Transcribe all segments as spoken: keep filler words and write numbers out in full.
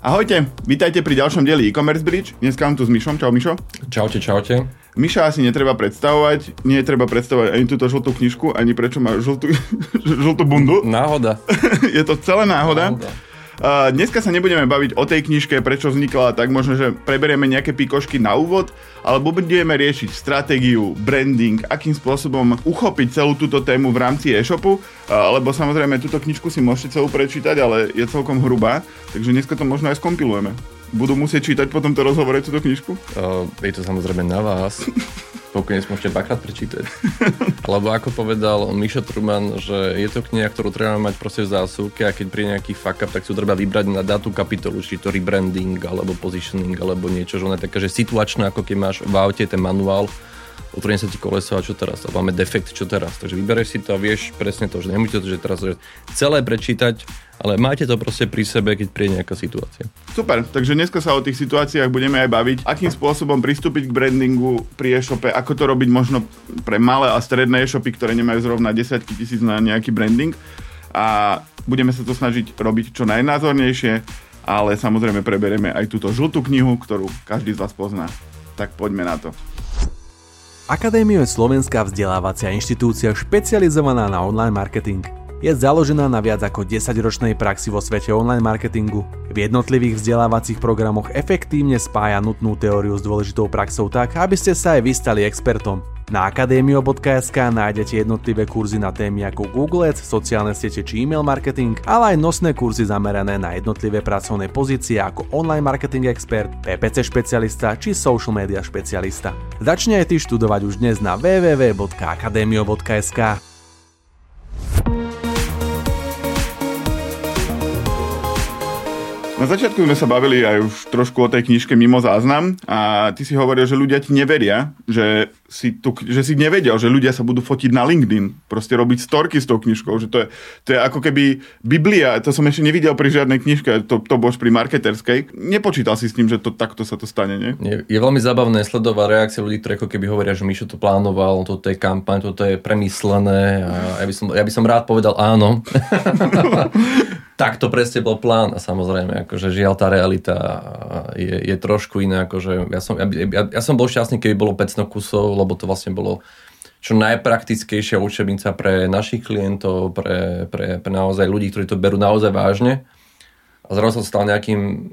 Ahojte, vítajte pri ďalšom dieli e-commerce bridge. Dneska mám tu s Mišom. Čau Mišo. Čaute, čaute. Miša asi netreba predstavovať, nie je treba predstavovať ani túto žltú knižku, ani prečo má žltú, žltú bundu. Náhoda. Je to celé náhoda. náhoda. Uh, dneska sa nebudeme baviť o tej knižke, prečo vznikla, tak možno, že preberieme nejaké pikošky na úvod, alebo budeme riešiť stratégiu, branding, akým spôsobom uchopiť celú túto tému v rámci e-shopu, uh, lebo samozrejme túto knižku si môžete celú prečítať, ale je celkom hrubá, takže dneska to možno aj skompilujeme. Budú musieť čítať po tomto rozhovore túto knižku? Uh, je to samozrejme na vás. Pokojne si môžete dvakrát prečítať. Alebo ako povedal Mišo Truman, že je to kniha, ktorú treba mať proste v zásuvke a keď príde nejaký fuck up, tak si ju treba vybrať na datú kapitolu, či to rebranding, alebo positioning, alebo niečo, že ona je taká, že situačná, ako keď máš v aute ten manuál, otvorenie sa ti koleso a čo teraz? A máme defekt, čo teraz? Takže vybereš si to a vieš presne to, že nemusíte to, že teraz že celé prečítať, ale máte to proste pri sebe, keď príde nejaká situácia. Super, takže dneska sa o tých situáciách budeme aj baviť. Akým spôsobom pristúpiť k brandingu pri e-shope, ako to robiť možno pre malé a stredné e-shopy, ktoré nemajú zrovna desiatky tisíc na nejaký branding. A budeme sa to snažiť robiť čo najnázornejšie, ale samozrejme preberieme aj túto žltú knihu, ktorú každý z vás pozná. Tak poďme na to. Akadémia je slovenská vzdelávacia inštitúcia špecializovaná na online marketing. Je založená na viac ako desaťročnej praxi vo svete online marketingu. V jednotlivých vzdelávacích programoch efektívne spája nutnú teóriu s dôležitou praxou tak, aby ste sa aj vy stali expertom. Na akademio bodka es ká nájdete jednotlivé kurzy na témy ako Google Ads, sociálne siete či e-mail marketing, ale aj nosné kurzy zamerané na jednotlivé pracovné pozície ako online marketing expert, pé pé cé špecialista či social media špecialista. Začni aj ty študovať už dnes na w w w bodka akademio bodka es ká. Na začiatku sme sa bavili aj už trošku o tej knižke Mimo záznam a ty si hovoril, že ľudia ti neveria, že si, tu, že si nevedel, že ľudia sa budú fotiť na LinkedIn, proste robiť storky s tou knižkou, že to je, to je ako keby Biblia, to som ešte nevidel pri žiadnej knižke, to, to bož pri marketerskej. Nepočítal si s tým, že to takto sa to stane, nie? Je, je veľmi zábavné sledovať reakcie ľudí, ktorí ako keby hovoria, že Mišo to plánoval, toto je kampaň, toto je premyslené a ja by som, ja by som rád povedal áno. Tak to presne bol plán a samozrejme, akože žiaľ tá realita je, je trošku iná, akože ja som, ja, ja, ja som bol šťastný, keby bolo päťsto kusov, lebo to vlastne bolo čo najpraktickejšia učebnica pre našich klientov, pre, pre, pre naozaj ľudí, ktorí to berú naozaj vážne a zrazu sa stal nejakým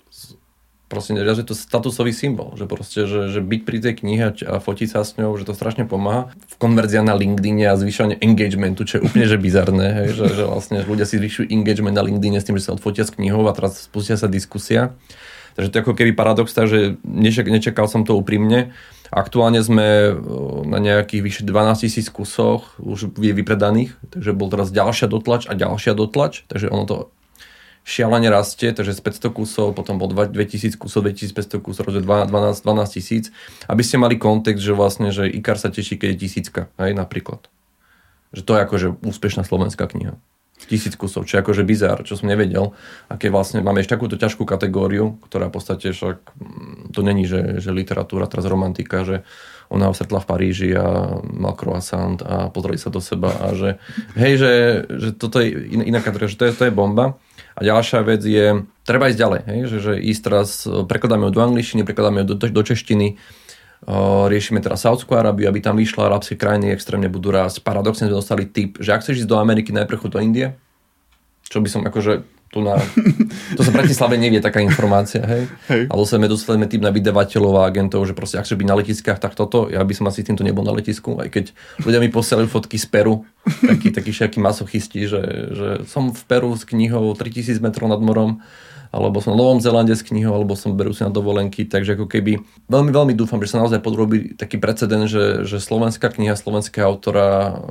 proste, že to statusový symbol, že proste, že, že byť pri tej knihe a fotiť sa s ňou, že to strašne pomáha. V konverzia na LinkedIne a zvyšovanie engagementu, čo je úplne že bizarné, hej, že, že vlastne ľudia si zvyšujú engagement na LinkedIne s tým, že sa odfotia s knihou a teraz spustia sa diskusia. Takže to je ako keby paradox, takže nečak, nečakal som to úprimne. Aktuálne sme na nejakých vyše dvanásťtisíc kusoch už je vypredaných, takže bol teraz ďalšia dotlač a ďalšia dotlač, takže ono to šialene rastie, takže z päťsto kusov, potom bol dvetisíc kusov, dvetisícpäťsto kusov, dvanásť tisíc. Aby ste mali kontext, že vlastne, že IKAR sa teší, keď je tisícka, hej, napríklad. Že to je akože úspešná slovenská kniha. Tisíc kusov, čo je akože bizár, čo som nevedel. A keď vlastne máme ešte takúto ťažkú kategóriu, ktorá v podstate však, to není, že, že literatúra, teraz romantika, že ona ho stretla v Paríži a mal croissant a pozreli sa do seba a že hej, že, že toto je iná, iná kategória, že to je, to je bomba. A ďalšia vec je, treba ísť ďalej, hej, že, že ísť teraz, prekladáme ho do angličtiny, prekladáme ho do, do češtiny, uh, riešime teraz Saúdskú Arábiu, aby tam vyšla, arabské krajiny extrémne budú rásť. Paradoxne sme dostali tip, že ak chceš ísť do Ameriky, najprv choď do Indie, čo by som akože tu na... To sa v Bratislave nevie taká informácia, hej. hej. Ale sme dostali tip na vydavateľov a agentov, že proste ak chceš byť na letiskách, tak toto, ja by som asi týmto nebol na letisku, aj keď ľudia mi posielajú fotky z Peru, takí, takí všetky masochisti, že, že som v Peru s knihou tritisíc metrov nad morom, alebo som na Novom Zélande s knihou, alebo som berú si na dovolenky, takže ako keby veľmi, veľmi dúfam, že sa naozaj podrobí taký precedent, že, že slovenská kniha, slovenského autora,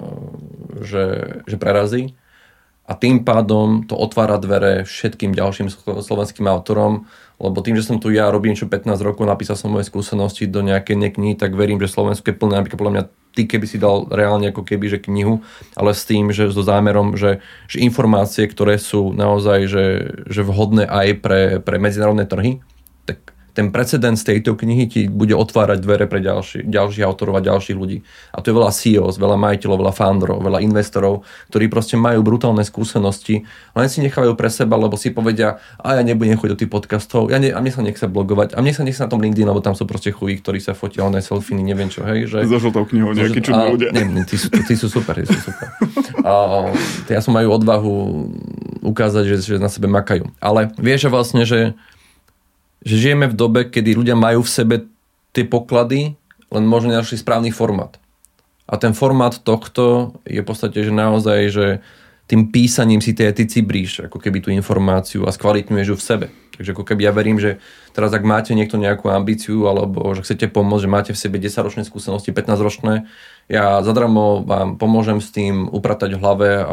že, že prerazí. A tým pádom to otvára dvere všetkým ďalším slovenským autorom, lebo tým, že som tu ja, robím čo pätnásť rokov, napísal som moje skúsenosti do nejakej neknihy, tak verím, že Slovensko je plné, napríklad podľa mňa ty, keby si dal reálne ako keby, že knihu, ale s tým, že so zámerom, že, že informácie, ktoré sú naozaj že, že vhodné aj pre, pre medzinárodné trhy, tak ten precedens tejto knihy ti bude otvárať dvere pre ďalší, ďalších autorov a ďalších ľudí. A to je veľa C E Os, veľa majiteľov, veľa founderov, veľa investorov, ktorí proste majú brutálne skúsenosti, len si nechávajú pre seba, lebo si povedia, a ja nebudem chodiť do tých podcastov, ja ne, a mne sa nechce blogovať, a mne sa nechce na tom LinkedIn, lebo tam sú proste chují, ktorí sa fotia, oné selfiny, neviem čo, hej. Že... So žltou knihou, nejakí čudní ľudia. Nie, nie, tí sú, tí sú super, tí sú super. A, ja som majú odvahu ukázať, že, že na sebe makajú. Ale vieš vlastne, že že žijeme v dobe, kedy ľudia majú v sebe tie poklady, len možno našli správny formát. A ten formát tohto je v podstate, že naozaj, že tým písaním si ty cibríš ako keby tú informáciu a skvalitňuješ ju v sebe. Takže ako keby ja verím, že teraz ak máte niekto nejakú ambíciu alebo že chcete pomôcť, že máte v sebe desaťročné skúsenosti, pätnásťročné, ja zadarmo vám pomôžem s tým upratať v hlave a,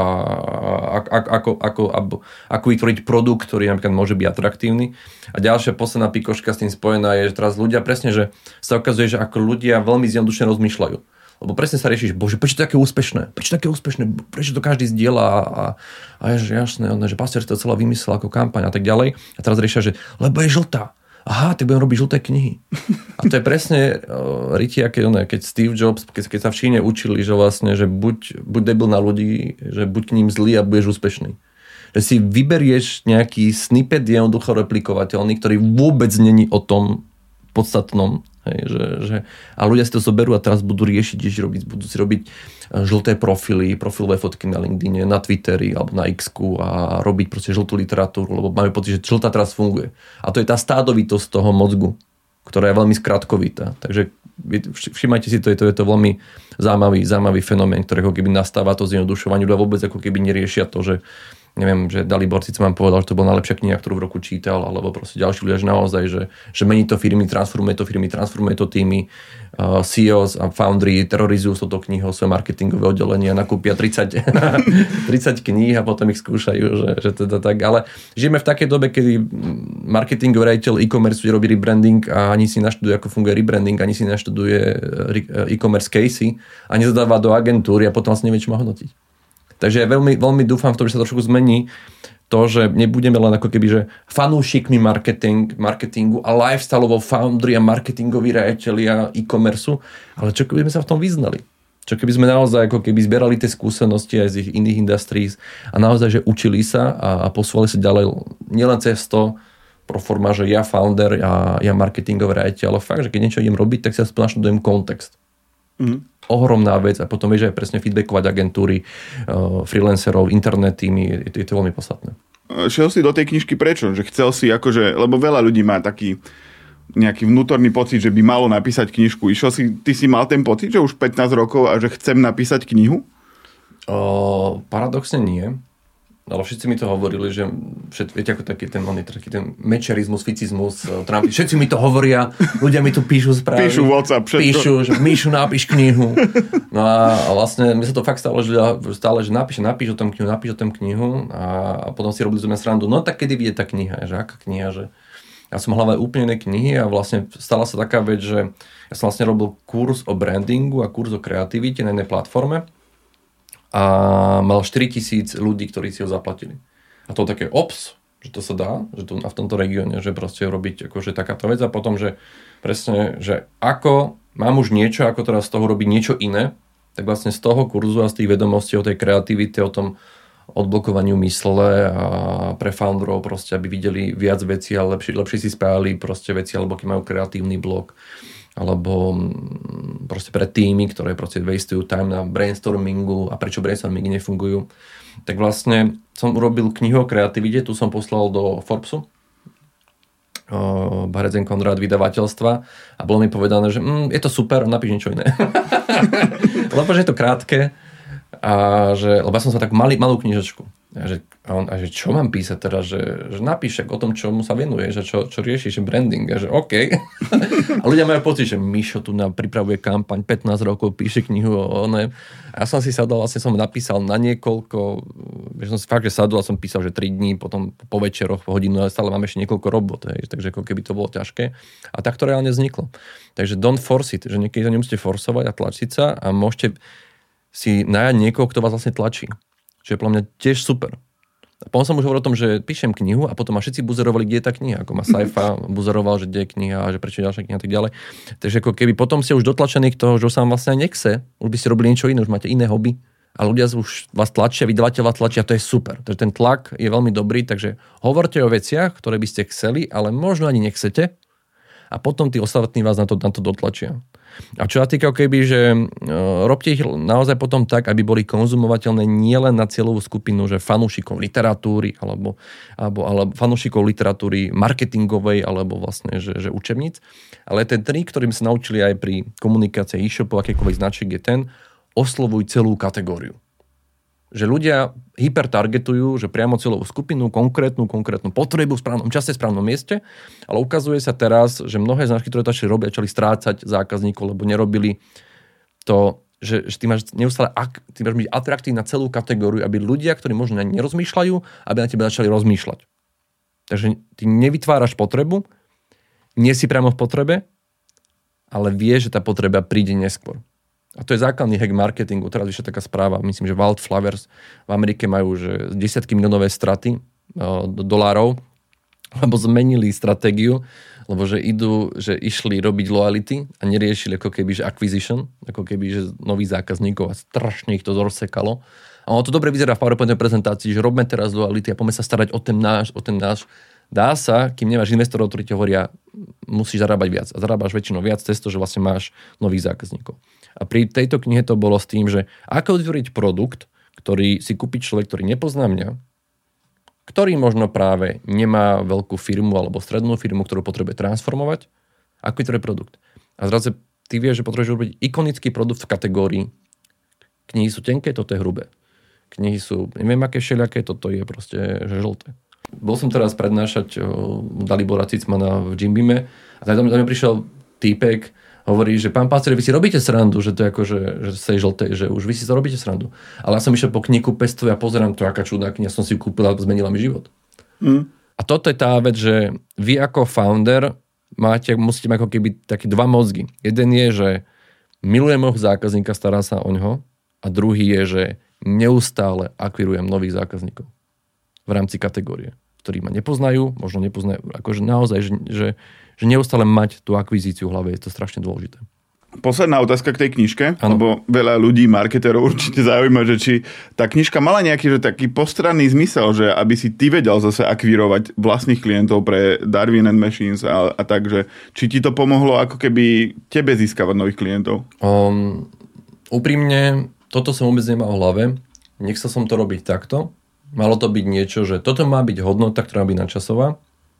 a, a ako, ako, ako, ako vytvoriť produkt, ktorý napríklad môže byť atraktívny. A ďalšia posledná pikoška s tým spojená je, že teraz ľudia presne, že sa ukazuje, že ako ľudia veľmi zjednodušene rozmýšľajú. Lebo presne sa rieši, že bože, prečo to také úspešné? Prečo také úspešné? Prečo to každý zdieľa? A, a je, že jasné, že Pastier to celé vymyslel ako kampaň a tak ďalej. A teraz riešia, že lebo je žltá. Aha, tak budem robiť žlté knihy. A to je presne uh, rytia, keď, keď Steve Jobs, keď, keď sa v Číne učili, že vlastne, že buď, buď debil na ľudí, že buď k ním zlý a budeš úspešný. Že si vyberieš nejaký snippet jednoducho replikovateľný, ktorý vôbec není o tom podstatnom. Hej, že, že, a ľudia si to zoberú a teraz budú riešiť, že robiť, budú si robiť žlté profily, profilové fotky na LinkedIne, na Twitteri alebo na X-ku a robiť proste žltú literatúru, lebo majú pocit, že žltá teraz funguje. A to je tá stádovitosť toho mozgu, ktorá je veľmi skratkovitá. Takže všimajte si, to je to, je to veľmi zaujímavý, zaujímavý fenomén, ktorý ako keby nastáva to zjednodušovanie, ľudia vôbec ako keby neriešia to, že neviem, že Dalibor síce vám povedal, že to bola najlepšia kniha, ktorú v roku čítal, alebo proste ďalší ľudia, že naozaj, že, že mení to firmy, transformuje to firmy, transformuje to týmy, uh, C E Os a foundry terorizujú s touto knihou svoje marketingové oddelenie a nakúpia tridsať, tridsať kníh a potom ich skúšajú, že, že teda tak. Ale žijeme v takej dobe, kedy marketingový riaditeľ e-commerce robí rebranding a ani si naštuduje, ako funguje rebranding, ani si naštuduje e-commerce casey a nezadáva do agentúry a potom vlastne nevie, čo má hodnotiť. Takže ja veľmi, veľmi dúfam v tom, že sa trošku zmení to, že nebudeme len ako keby, že fanúšikmi marketing, marketingu a lifestyleovo foundry a marketingoví riaditelia e-commerce, ale čo keby sme sa v tom vyznali? Čo keby sme naozaj ako keby zbierali tie skúsenosti aj z ich iných industries a naozaj, že učili sa a, a posúvali sa ďalej nielen cez to pro forma, že ja founder a ja marketingový riaditeľ, ale fakt, že keď niečo idem robiť, tak si aspoň naštudujem kontext. Mm. Ohromná vec a potom vieš aj presne feedbackovať agentúry, uh, freelancerov, internet týmy, je to, je to veľmi podstatné. Šiel si do tej knižky prečo? Že chcel si akože, lebo veľa ľudí má taký nejaký vnútorný pocit, že by malo napísať knižku. Išiel si, ty si mal ten pocit, že už pätnásť rokov a že chcem napísať knihu? Uh, paradoxne nie. Ale všetci mi to hovorili, že všet, viete, ako taký ten, on je taký ten mečerizmus, ficizmus, Trump, všetci mi to hovoria, ľudia mi tu píšu správy. Píšu WhatsApp, všetko. Píšu, že Míšu, napíš knihu. No a, a vlastne mi sa to fakt stalo, že stále, že napíš, napíš o tom knihu, napíš o tom knihu a, a potom si robili zo mňa srandu. No tak kedy vyjde tá kniha? Že aká kniha? Že ja som hľadal úplne iné knihy a vlastne stala sa taká vec, že ja som vlastne robil kurz o brandingu a kurz o kreativite na jednej platforme. A mal štyritisíc ľudí, ktorí si ho zaplatili. A to také ops, že to sa dá, že to v tomto regióne, že proste robiť akože takáto vec a potom, že presne, že ako mám už niečo, ako teraz z toho robiť niečo iné, tak vlastne z toho kurzu a z tých vedomostí o tej kreativite, o tom odblokovaniu mysle a pre founderov proste, aby videli viac vecí a lepšie, lepšie si spájali proste veci, alebo keď majú kreatívny blok, alebo proste pre týmy, ktoré proste wastujú time na brainstormingu a prečo brainstormingy nefungujú. Tak vlastne som urobil knihu o kreativite, tu som poslal do Forbesu, Baretzen Konrad vydavateľstva a bolo mi povedané, že mm, je to super, napíš niečo iné. Lebo že je to krátke a že, lebo ja som sa tak malý, malú knižočku. A že, a on, a že čo mám písať teraz, že, že napíš o tom, čomu sa venuje, že čo, čo rieši, že branding, a že OK. A ľudia majú pocit, že Mišo tu nám pripravuje kampaň, pätnásť rokov píše knihu o oné. A ja som si sadol, vlastne som napísal na niekoľko, že som si fakt, že sadol a som písal, že tri dní, potom po večeroch, po hodinu, ale stále mám ešte niekoľko robot, hej, takže ako keby to bolo ťažké. A tak to reálne vzniklo. Takže don't force it, že niekedy to nemusíte forsovať a tlačiť sa a môžete si najať niekoho, kto vás vlastne tlačí. Čo je pre mňa tiež super. A potom som už hovoril o tom, že píšem knihu a potom ma všetci buzerovali, kde je tá kniha. Ako ma Saifa buzeroval, že kde je kniha a že prečo je ďalšia kniha a tak ďalej. Takže ako keby potom ste už dotlačení k toho, že sa vám vlastne nechce, už by ste robili niečo iné, už máte iné hobby a ľudia už vás tlačia, vydavateľ vás tlačia, to je super. Takže ten tlak je veľmi dobrý, takže hovorte o veciach, ktoré by ste chceli, ale možno ani nechcete a potom tí ostatní vás na to, na to dotlačia. A čo sa týka keby, že uh, robte ich naozaj potom tak, aby boli konzumovateľné nielen na cieľovú skupinu, že fanúšikov literatúry, alebo, alebo, alebo fanúšikov literatúry marketingovej, alebo vlastne, že, že učebníc. Ale ten trik, ktorým sa naučili aj pri komunikácii e-shopov, akékoľvek značiek, je ten, oslovuj celú kategóriu. Že ľudia hypertargetujú, že priamo cieľovú skupinu, konkrétnu, konkrétnu potrebu v správnom čase, v správnom mieste, ale ukazuje sa teraz, že mnohé značky, ktoré to začali robiť, začali strácať zákazníkov, lebo nerobili to, že, že ty máš neustále ak, ty máš byť atraktívny na celú kategóriu, aby ľudia, ktorí možno nerozmýšľajú, aby na tebe začali rozmýšľať. Takže ty nevytváraš potrebu, nie si priamo v potrebe, ale vieš, že tá potreba príde neskôr. A to je základný hack marketingu. Teraz vyšla taká správa, myslím, že Wildflowers v Amerike majú že desiatky miliónové straty uh, dolárov, lebo zmenili stratégiu, lebo že idú, že išli robiť loyalty a neriešili ako keby, že acquisition, ako keby, že nových zákazníkov a strašne ich to rozsekalo. A ono to dobre vyzerá v PowerPointovej prezentácii, že robíme teraz loyalty a poďme sa starať o ten náš, o ten náš. Dá sa, kým nemáš investorov, ktorí ti hovoria, musíš zarábať viac. A zarábaš väčšinou viac cez to, že vlastne máš nových zákazníkov. A pri tejto knihe to bolo s tým, že ako vytvoriť produkt, ktorý si kúpi človek, ktorý nepozná mňa, ktorý možno práve nemá veľkú firmu alebo strednú firmu, ktorú potrebuje transformovať, ako vytvoriť produkt. A zrazu ty vieš, že potrebuješ robiť ikonický produkt v kategórii. Knihy sú tenké, toto je hrubé. Knihy sú, neviem aké všelijaké, toto je proste že žlté. Bol som teraz prednášať Dalibora Cicmana v Jimbime a tam mi prišiel týpek, hovorí, že pán Pácer, vy si robíte srandu, že to je ako, že, že sa je žlté, že už vy si to robíte srandu. Ale ja som išiel po knihu Pestovi a pozerám to, aká čudná kniha som si kúpil a zmenila mi život. Mm. A toto je tá vec, že vy ako founder máte, musíte mať ako keby také dva mozgy. Jeden je, že milujem môjho zákazníka, stará sa o ňoho a druhý je, že neustále akvirujem nových zákazníkov v rámci kategórie, ktorí ma nepoznajú, možno nepoznajú, akože naozaj, že, že, že neustále mať tú akvizíciu v hlave, je to strašne dôležité. Posledná otázka k tej knižke, ano. Lebo veľa ľudí, marketerov určite zaujíma, že či tá knižka mala nejaký že taký postranný zmysel, že aby si ty vedel zase akvírovať vlastných klientov pre Darwin and Machines a, a tak, že či ti to pomohlo ako keby tebe získavať nových klientov? Um, úprimne, toto som vôbec nemal v hlave. Nechcel som to robiť takto. Malo to byť niečo, že toto má byť hodnota, ktorá má byť nadčasová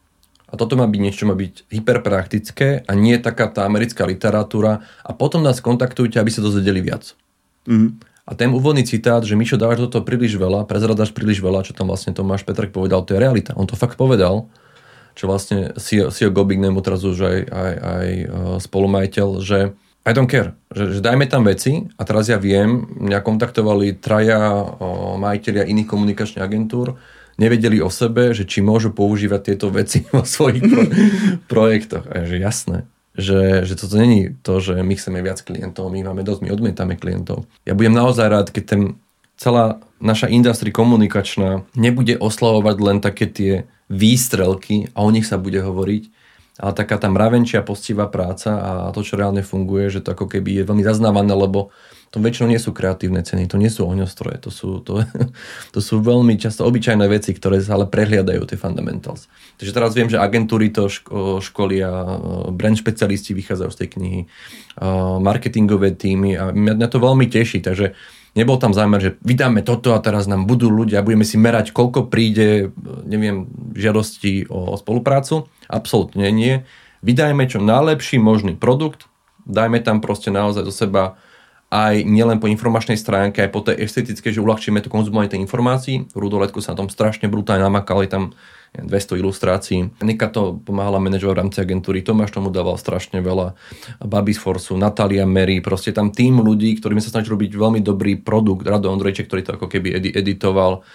a toto má byť niečo, čo má byť hyperpraktické a nie taká tá americká literatúra a potom nás kontaktujte, aby sa dozvedeli viac. Mm. A ten úvodný citát, že Mišo, dávaš toto príliš veľa, prezradáš príliš veľa, čo tam vlastne Tomáš Petrek povedal, to je realita. On to fakt povedal, čo vlastne C E O, C E O GoBigName, teraz už aj, aj, aj spolumajiteľ, že I don't care, že, že dajme tam veci a teraz ja viem, mňa kontaktovali traja o, majiteľia iných komunikačných agentúr, nevedeli o sebe, že či môžu používať tieto veci vo svojich pro, projektoch. A že jasné, že, že toto není to, že my chceme viac klientov, my máme dosť, my odmietame klientov. Ja budem naozaj rád, keď ten celá naša industria komunikačná nebude oslavovať len také tie výstrelky a o nich sa bude hovoriť, ale taká tá mravenčia postivá práca a to, čo reálne funguje, že to ako keby je veľmi zaznávané, lebo to väčšinou nie sú kreatívne ceny, to nie sú ohňostroje, to sú, to, to sú veľmi často obyčajné veci, ktoré sa ale prehliadajú, tie fundamentals. Takže teraz viem, že agentúry to ško- školia, brand špecialisti vychádzajú z tej knihy, marketingové týmy a mňa to veľmi teší, takže nebol tam zámer, že vydáme toto a teraz nám budú ľudia, budeme si merať, koľko príde, neviem, žiadosti o spoluprácu. Absolútne nie. Vydajme čo najlepší možný produkt, dajme tam proste naozaj do seba aj nielen po informačnej stránke, aj po tej estetickej, že uľahčíme to konzumovanie tej informácií. Rudo Letko sa na tom strašne brutálne namakal, je tam dvesto ilustrácií. Nika to pomáhala manažovať v rámci agentúry, Tomáš tomu dával strašne veľa, Babis Forceu, Natália Mary, proste tam tým ľudí, ktorými sa snažili robiť veľmi dobrý produkt, Rado Ondrejček, ktorý to ako keby edi- editoval.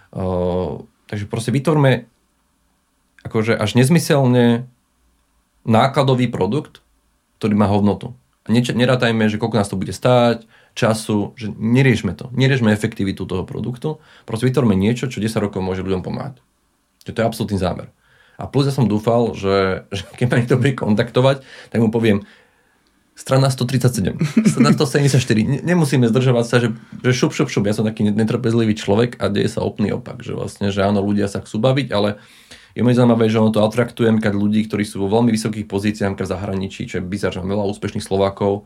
Uh, takže proste vytvorme akože až nezmyselne nákladový produkt, ktorý má hodnotu. Neč- nerátajme, že koľko nás to bude stáť, času, že neriešme to. Neriešme efektivitu toho produktu. Proste vytvorme niečo, čo desať rokov môže ľuďom pomáhať. Čiže to je absolútny zámer. A plus ja som dúfal, že, že keď ma niekto bude kontaktovať, tak mu poviem strana stotridsaťsedem, strana stosedemdesiatštyri. Nemusíme zdržovať sa, že, že šup, šup, šup. Ja som taký netrpezlivý človek a deje sa úplný opak. Že vlastne, že áno, ľudia sa chcú baviť, ale je mi zaujímavé, že ono to atraktujem keď ľudí, ktorí sú vo veľmi vysokých pozíciách v zahraničí, čo je bizar, že mám veľa úspešných Slovákov.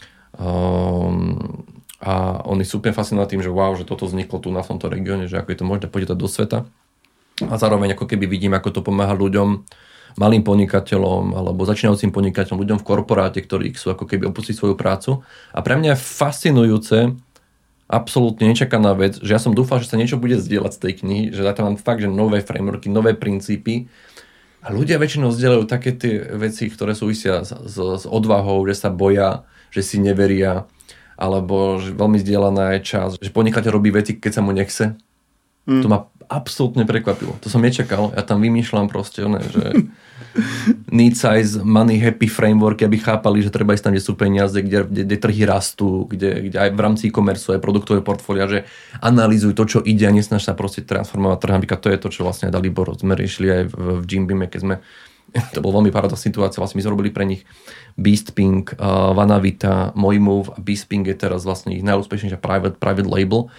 Um, a oni sú úplne fascinovaní tým, že wow, že toto vzniklo tu na tomto regióne, že ako je to možné podieť do sveta. A zároveň ako keby vidím, ako to pomáha ľuďom, malým podnikateľom alebo začínajúcim podnikateľom, ľuďom v korporáte, ktorí chcú ako keby opustiť svoju prácu. A pre mňa je fascinujúce, absolútne nečakaná vec, že ja som dúfal, že sa niečo bude zdieľať z tej knihy, že tam mám fakt, že nové frameworky, nové princípy. A ľudia väčšinou zdieľajú také tie veci, ktoré súvisia s, s, s odvahou, že sa boja, že si neveria, alebo že veľmi zdieľaná je čas, že podnikateľ robí veci, keď sa mu nechce. Mm. To ma absolútne prekvapilo. To som nečakal. Ja tam vymýšľam proste, ne, že need size, money, happy framework, aby chápali, že treba ísť tam, kde sú peniaze, kde, kde, kde trhy rastú, kde, kde aj v rámci e-commerce aj produktové portfólia, že analýzuj to, čo ide a nesnaž sa proste transformovať trh. Napríklad to je to, čo vlastne Dalibor sme riešili aj v, v Jimbime, keď sme, to bol veľmi paradoxná situácia, vlastne my sme robili pre nich Beastping, uh, Vanavita, Mojmove a Beastping je teraz vlastne ich najúspešnejšia private, private label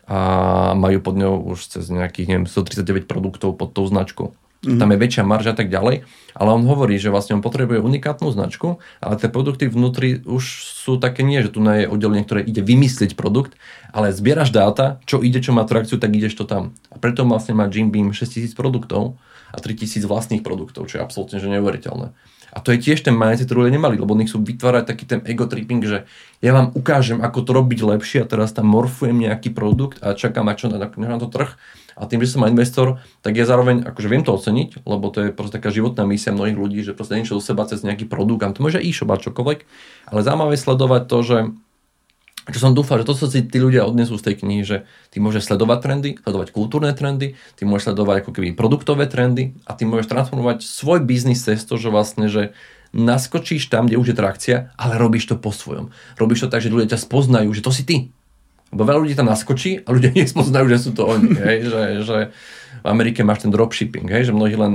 a majú pod ňou už cez nejakých, neviem, stotridsaťdeväť produktov pod tou značkou. Mm-hmm. Tam je väčšia marža a tak ďalej, ale on hovorí, že vlastne on potrebuje unikátnu značku, ale tie produkty vnútri už sú také nie, že tu je oddelenie, ktoré ide vymyslieť produkt, ale zbieraš dáta, čo ide, čo má trakciu, tak ideš to tam. A preto vlastne má Jim Beam šesťtisíc produktov a tritisíc vlastných produktov, čo je absolútne že neuveriteľné. A to je tiež ten mindset, ktorý ľudia nemali, lebo oni chcú vytvárať taký ten ego tripping, že ja vám ukážem, ako to robiť lepšie a teraz tam morfujem nejaký produkt a čakám, čo na, na to trh. A tým, že som investor, tak ja zároveň akože viem to oceniť, lebo to je proste taká životná misia mnohých ľudí, že proste niečo do seba cez nejaký produkt, a to môže e-shop a čokoľvek, ale zaujímavé sledovať to, že čo som dúfal, že to, čo si tí ľudia odnesú z tej knihy, že ty môžeš sledovať trendy, sledovať kultúrne trendy, ty môžeš sledovať ako keby produktové trendy a ty môžeš transformovať svoj biznis cez to, že vlastne, že naskočíš tam, kde už je trakcia, ale robíš to po svojom. Robíš to tak, že ľudia ťa spoznajú, že to si ty. Lebo veľa ľudí tam naskočí a ľudia nespoznajú, že sú to oni. Hej? Že, že v Amerike máš ten dropshipping, hej? Že mnohí len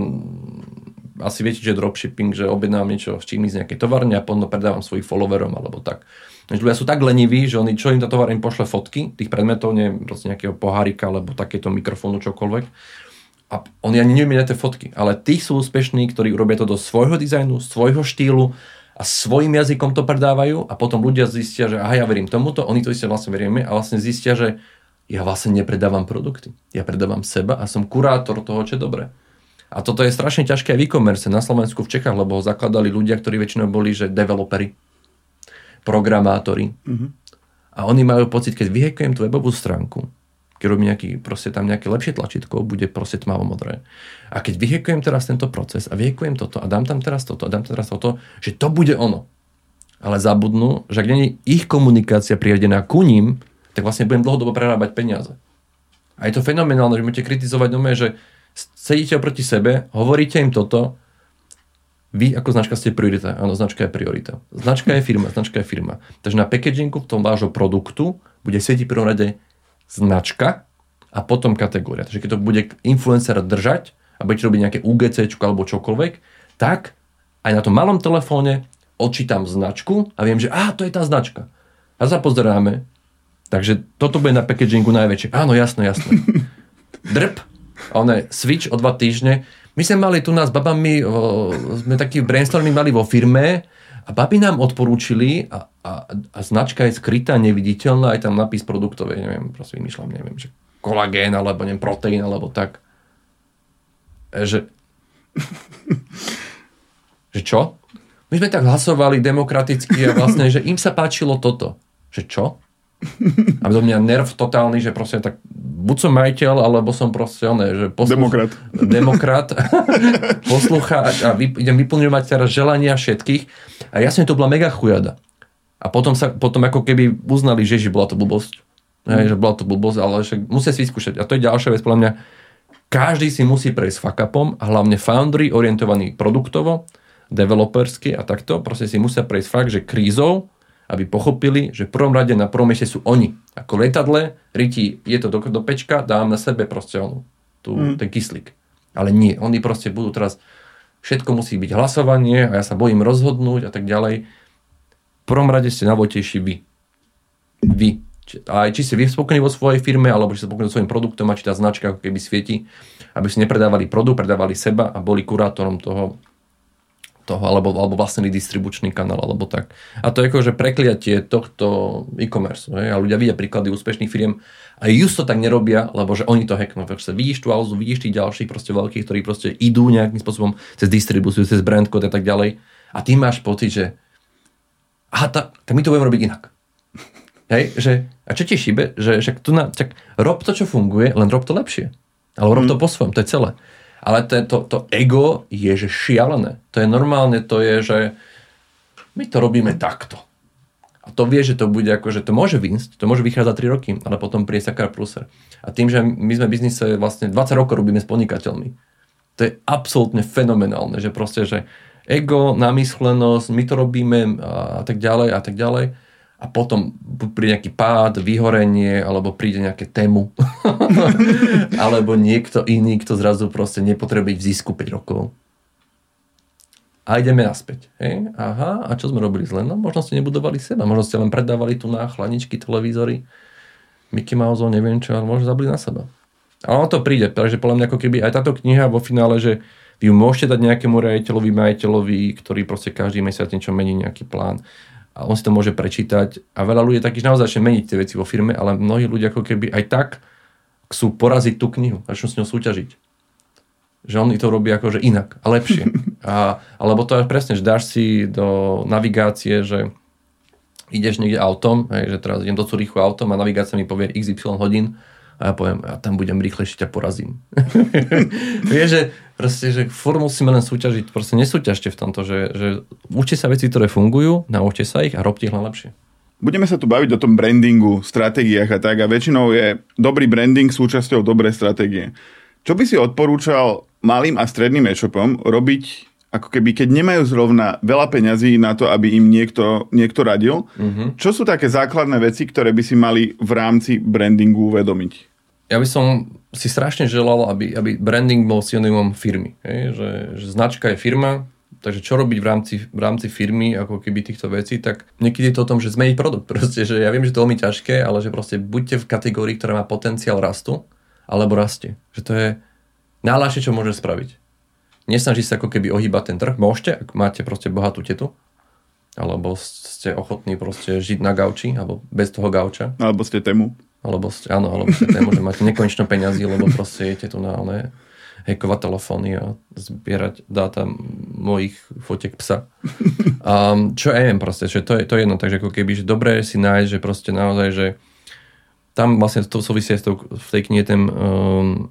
asi viete, že dropshipping, že objednávam niečo v Číni z nejakej továrne a potom predávam svojich followerom alebo tak. Takže ľudia sú tak leniví, že oni, čo im tá továrne pošle fotky tých predmetov, nie proste nejakého pohárika alebo takéto mikrofónu, čokoľvek. A oni ani nevedia tie fotky, ale tí sú úspešní, ktorí robia to do svojho dizajnu, svojho štýlu a svojím jazykom to predávajú a potom ľudia zistia, že aha, ja verím tomuto, oni to isté vlastne verieme a vlastne zistia, že ja vlastne nepredávam produkty. Ja predávam seba a som kurátor toho, čo je dobré. A toto je strašne ťažké aj v e-commerce na Slovensku, v Čechách, lebo ho zakladali ľudia, ktorí väčšinou boli, že developeri, programátori. Mm-hmm. A oni majú pocit, keď vyhekujem tú webovú stránku, keď robím nejaký, proste tam nejaké lepšie tlačítko, bude proste tmavo-modré. A keď vyhekujem teraz tento proces a vyhekujem toto a dám tam teraz toto a dám tam teraz toto, že to bude ono. Ale zabudnú, že ak nie je ich komunikácia priadená ku ním, tak vlastne budem dlhodobo prerábať peniaze. A je to fenomenálne, že môžete kritizovať nové, že sedíte oproti sebe, hovoríte im toto, vy ako značka ste priorita. Áno, značka je priorita. Značka je firma, značka je firma. Takže na packagingu v tom vášho produktu bude sedieť v prvom rade značka a potom kategória. Takže keď to bude influencer držať a budete robiť nejaké ú gé céčko alebo čokoľvek, tak aj na tom malom telefóne odčítam značku a viem, že á, to je tá značka. A sa pozeráme. Takže toto bude na packagingu najväčšie. Áno, jasno, jasno. Drp. A on je switch o dva týždne. My sme mali tu nás s babami, o, sme taký brainstorming mali vo firme a babi nám odporúčili a, a, a značka je skrytá, neviditeľná, aj tam napis produktovej, neviem, proste vymýšľam, neviem, že kolagén, alebo neviem, proteín, alebo tak. E, že... že čo? My sme tak hlasovali demokraticky a vlastne, že im sa páčilo toto. Že čo? A do mňa nerv totálny, že proste tak buď som majiteľ, alebo som proste oné, že posluch... Demokrat. Demokrat. Poslucháč a vy, idem vyplňovať teraz želania všetkých. A jasne to bola mega chujada. A potom sa potom ako keby uznali, že, že bola to blbosť. Mm. Hej, že bola to blbosť, ale že musia si vyskúšať. A to je ďalšia vec, podľa mňa. Každý si musí prejsť fuck upom a hlavne foundry orientovaný produktovo developersky a takto, proste si musia prejsť fakt, že krízou, aby pochopili, že v prvom rade na prvom mieste sú oni. Ako lietadle, riti, je to do, do pečka, dám na sebe proste onu, tú, mm. ten kyslík. Ale nie, oni proste budú teraz, všetko musí byť hlasovanie a ja sa bojím rozhodnúť a tak ďalej. V prvom rade ste najdôležitejší vy. Vy. A či ste vy spokojní vo svojej firme, alebo či ste spokojní so svojím produktom a či tá značka ako keby svieti, aby ste nepredávali produkt, predávali seba a boli kurátorom toho, toho alebo, alebo vlastný distribučný kanál, alebo tak. A to je ako, že prekliatie tohto e-commerce. Hej? A ľudia vidia príklady úspešných firiem a just to tak nerobia, lebo že oni to hacknú. Takže vidíš tú Alzu, vidíš tých ďalších proste veľkých, ktorí proste idú nejakým spôsobom cez distribúciu, cez brand code a tak ďalej. A ty máš pocit, že aha, tak, tak my to budeme robiť inak. Hej, že, a čo ti šíbe? Že, že tu na, tak rob to, čo funguje, len rob to lepšie. Ale rob to po svojom, to je celé. Ale to, to, to ego je, že šialené. To je normálne, to je, že my to robíme takto. A to vie, že to bude ako, že to môže výjsť, to môže vychádzať za tri roky, ale potom príde sakra prúser. A tým, že my sme v biznise vlastne dvadsať rokov robíme s podnikateľmi. To je absolútne fenomenálne, že proste, že ego, namyslenosť, my to robíme a tak ďalej a tak ďalej. A potom príde nejaký pád, vyhorenie, alebo príde nejaké tému. Alebo niekto iný, kto zrazu proste nepotrebuje v zisku päť rokov. A ideme naspäť. Hej? Aha, a čo sme robili zle? No, možno ste nebudovali seba, možno ste len predávali tu na chlaničky, televízory, Mickey Mouse, neviem čo, ale možno zabili na seba. A ono to príde, takže podľa mňa ako keby aj táto kniha vo finále, že vy ju môžete dať nejakému riaditeľovi, majiteľovi, ktorý proste každý mesiac niečo mení, nejaký plán. A on si to môže prečítať a veľa ľudí takých naozaj začne meniť tie veci vo firme, ale mnohí ľudia ako keby aj tak chcú poraziť tú knihu, začnú s ňou súťažiť. Že oni to robia akože inak a lepšie. A, alebo to je presne, že dáš si do navigácie, že ideš niekde autom, hej, že teraz idem do Curychu autom a navigácia mi povie iks ypsilon hodín a ja poviem, ja tam budem rýchlejšie, ťa porazím. Vieš, že proste, že furt musíme len súťažiť, proste nesúťažte v tomto, že, že učte sa veci, ktoré fungujú, naučte sa ich a robte ich len lepšie. Budeme sa tu baviť o tom brandingu, stratégiách a tak a väčšinou je dobrý branding súčasťou dobrej stratégie. Čo by si odporúčal malým a stredným e-shopom robiť, ako keby, keď nemajú zrovna veľa peňazí na to, aby im niekto, niekto radil? Mm-hmm. Čo sú také základné veci, ktoré by si mali v rámci brandingu uvedomiť? Ja by som si strašne želal, aby, aby branding bol synonymom firmy. Hej? Že, že značka je firma, takže čo robiť v rámci, v rámci firmy, ako keby týchto vecí, tak niekedy je to o tom, že zmeniť produkt. Proste, že ja viem, že to je veľmi ťažké, ale že proste buďte v kategórii, ktorá má potenciál rastu, alebo rastie. Že to je najľahšie, čo môže spraviť. Nesnaží sa ako keby ohýbať ten trh. Môžete, ak máte proste bohatú tetu, alebo ste ochotní proste žiť na gauči, alebo bez toho gauča. Alebo ste tému. Alebo ste, áno, alebo ste tému, že máte nekonečné peňazí, lebo proste jete tu na ne, hackovať telefóny a zbierať dáta mojich fotiek psa. Um, čo ja viem proste, že to je, to je jedno, takže ako keby, že dobré si nájsť, že proste naozaj, že tam vlastne to súvisí v tej knihe ten um,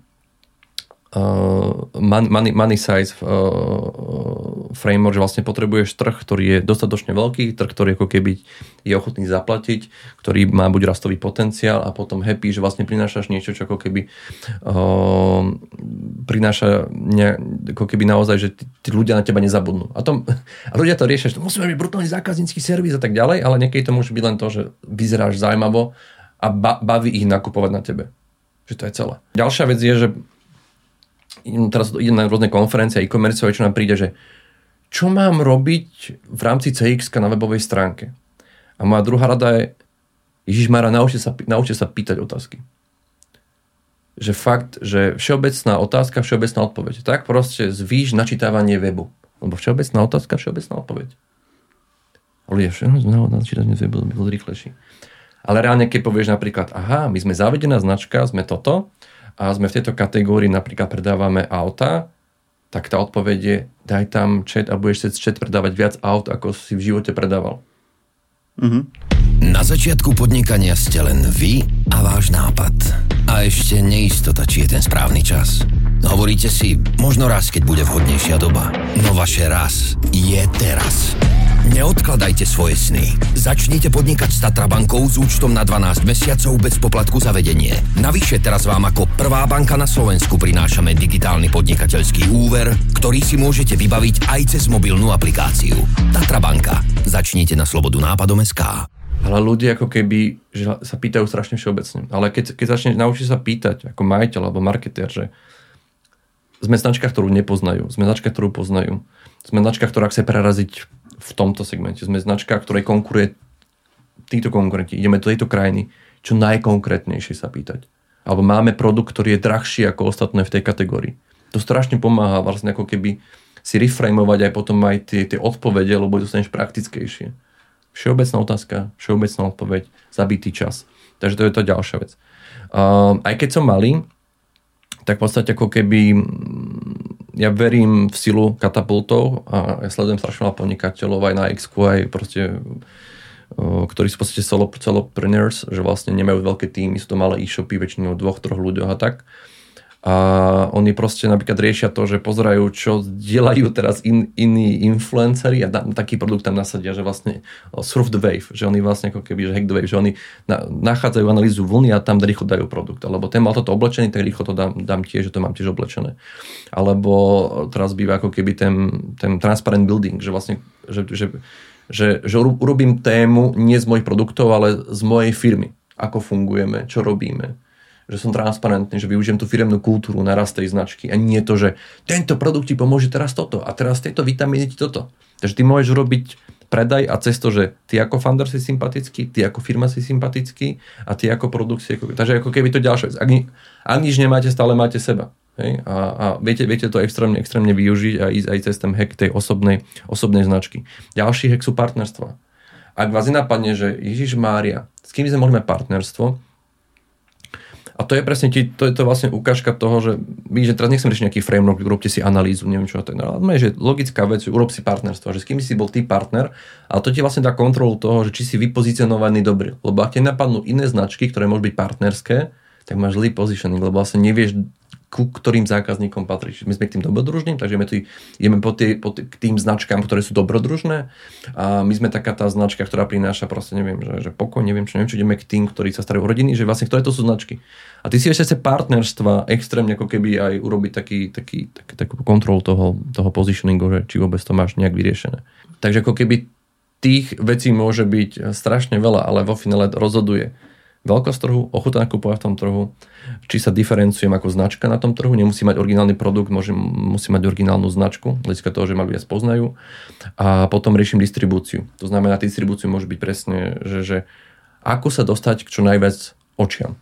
Uh, money, money size uh, framework, že vlastne potrebuješ trh, ktorý je dostatočne veľký, trh, ktorý ako keby je ochotný zaplatiť, ktorý má buď rastový potenciál a potom happy, že vlastne prinášaš niečo, čo ako keby uh, prináša ne, ako keby naozaj, že tí, tí ľudia na teba nezabudnú. A, tom, a ľudia to riešia, že musíme byť brutálny zákaznícky servis a tak ďalej, ale niekedy to môže byť len to, že vyzeráš zaujímavo a ba- baví ich nakupovať na tebe. Že to je celé. Ďalšia vec je, že teraz idem na rôzne konferencie a e-commerce, čo nám príde, že čo mám robiť v rámci cé iks na webovej stránke. A moja druhá rada je, Ježišmára, naučte sa, naučte sa pýtať otázky. Že fakt, že všeobecná otázka, všeobecná odpoveď. Tak proste zvýš načítavanie webu. Lebo všeobecná otázka, všeobecná odpoveď. Ale je všeobecná načítavanie webu, by bol rýchlejší. Ale reálne, keď povieš napríklad, aha, my sme zavedená značka, sme toto, a sme v tejto kategórii, napríklad predávame auta, tak tá odpoveď je, daj tam chat a budeš cez chat predávať viac aut, ako si v živote predával. Mm-hmm. Na začiatku podnikania ste len vy a váš nápad. A ešte neistota, či je ten správny čas. Hovoríte si, možno raz, keď bude vhodnejšia doba. No vaše raz je teraz. Neodkladajte svoje sny. Začnite podnikať s Tatra bankou s účtom na dvanásť mesiacov bez poplatku za vedenie. Navyše teraz vám ako prvá banka na Slovensku prinášame digitálny podnikateľský úver, ktorý si môžete vybaviť aj cez mobilnú aplikáciu. Tatra banka. Začnite na slobodu nápadom bodka es ká. Ale ľudia ako keby že sa pýtajú strašne všeobecne. Ale keď, keď začne naučiť sa pýtať ako majiteľ alebo marketér, že sme značka, ktorú nepoznajú, sme značka, ktorú poznajú, sme značka, ktorá chce preraziť v tomto segmente, sme značka, ktorej konkuruje títo konkurenti, ideme do tejto krajiny, čo najkonkrétnejšie sa pýtať. Alebo máme produkt, ktorý je drahší ako ostatné v tej kategórii. To strašne pomáha vlastne ako keby si reframovať aj potom aj tie, tie odpovede, lebo dostaneš praktickejšie. Všeobecná otázka, všeobecná odpoveď, zabitý čas. Takže to je to ďalšia vec. Uh, aj keď som malý, tak v podstate ako keby ja verím v silu katapultov a ja sledujem strašne veľa podnikateľov aj na X-ku, aj proste, uh, ktorí sú v podstate solo, solopreneurs, že vlastne nemajú veľké týmy, sú to malé e-shopy, väčšinou dvoch, troch ľuďoch a tak. A oni proste napríklad riešia to, že pozerajú, čo dielajú teraz in, iní influenceri a da, taký produkt tam nasadia, že vlastne surf the wave, že oni vlastne ako keby, že hack the wave, že oni na, nachádzajú analýzu vlny a tam rýchlo dajú produkt. Alebo ten mal toto oblečený, tak rýchlo to dám, dám tiež, že to mám tiež oblečené. Alebo teraz býva ako keby ten, ten transparent building, že vlastne, že, že, že, že urobím tému nie z mojich produktov, ale z mojej firmy. Ako fungujeme, čo robíme. Že som transparentný, že využijem tú firemnú kultúru na rast tej značky a nie to, že tento produkt ti pomôže teraz toto a teraz tieto vitamíny ti toto. Takže ty môžeš robiť predaj a cez to, že ty ako founder si sympatický, ty ako firma si sympatický a ty ako produkt si ako... Takže ako keby to ďalšia vec. Ak, ni, ak nič nemáte, stále máte seba. Hej? A, a viete, viete to extrémne, extrémne využiť a ísť aj cez ten hack tej osobnej, osobnej značky. Ďalší hack sú partnerstva. Ak vás nenapadne, že Ježišmária, s kým sme mohli mať partnerstvo. A to je presne, to je to vlastne ukážka toho, že vidíš, že teraz nechcem riešiť nejaký framework, urobte si analýzu, neviem čo, tak ale že logická vec, urob si partnerstvo, že s kým si bol ty partner, a to ti vlastne dá kontrolu toho, že či si vypozicionovaný dobrý. Lebo ak ti napadnú iné značky, ktoré môžu byť partnerské, tak máš zlý positioning, lebo vlastne nevieš, ku ktorým zákazníkom patríš. My sme k tým dobrodružným, takže my tu ideme po tý, po tý, k tým značkám, ktoré sú dobrodružné a my sme taká tá značka, ktorá prináša proste, neviem, že, že pokoj, neviem čo, neviem čo, ideme k tým, ktorí sa starajú o rodiny, že vlastne ktoré to sú značky. A ty si ešte partnerstva extrémne ako keby aj urobiť taký, taký, taký, takú kontrolu toho, toho positioningu, že či vôbec to máš nejak vyriešené. Takže ako keby tých vecí môže byť strašne veľa, ale vo finále rozhoduje veľkosť trhu, ochota nakupovať v tom trhu, či sa diferenciujem ako značka na tom trhu, nemusí mať originálny produkt, môže, musí mať originálnu značku, hľadiska toho, že ma ľudia spoznajú. A potom riešim distribúciu. To znamená, distribúciu môže byť presne, že, že ako sa dostať k čo najviac očiam.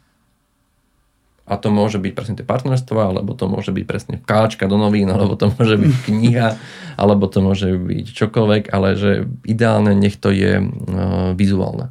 A to môže byť presne tie partnerstva, alebo to môže byť presne káčka do novín, alebo to môže byť kniha, alebo to môže byť čokoľvek, ale že ideálne nech to je uh, vizuálne.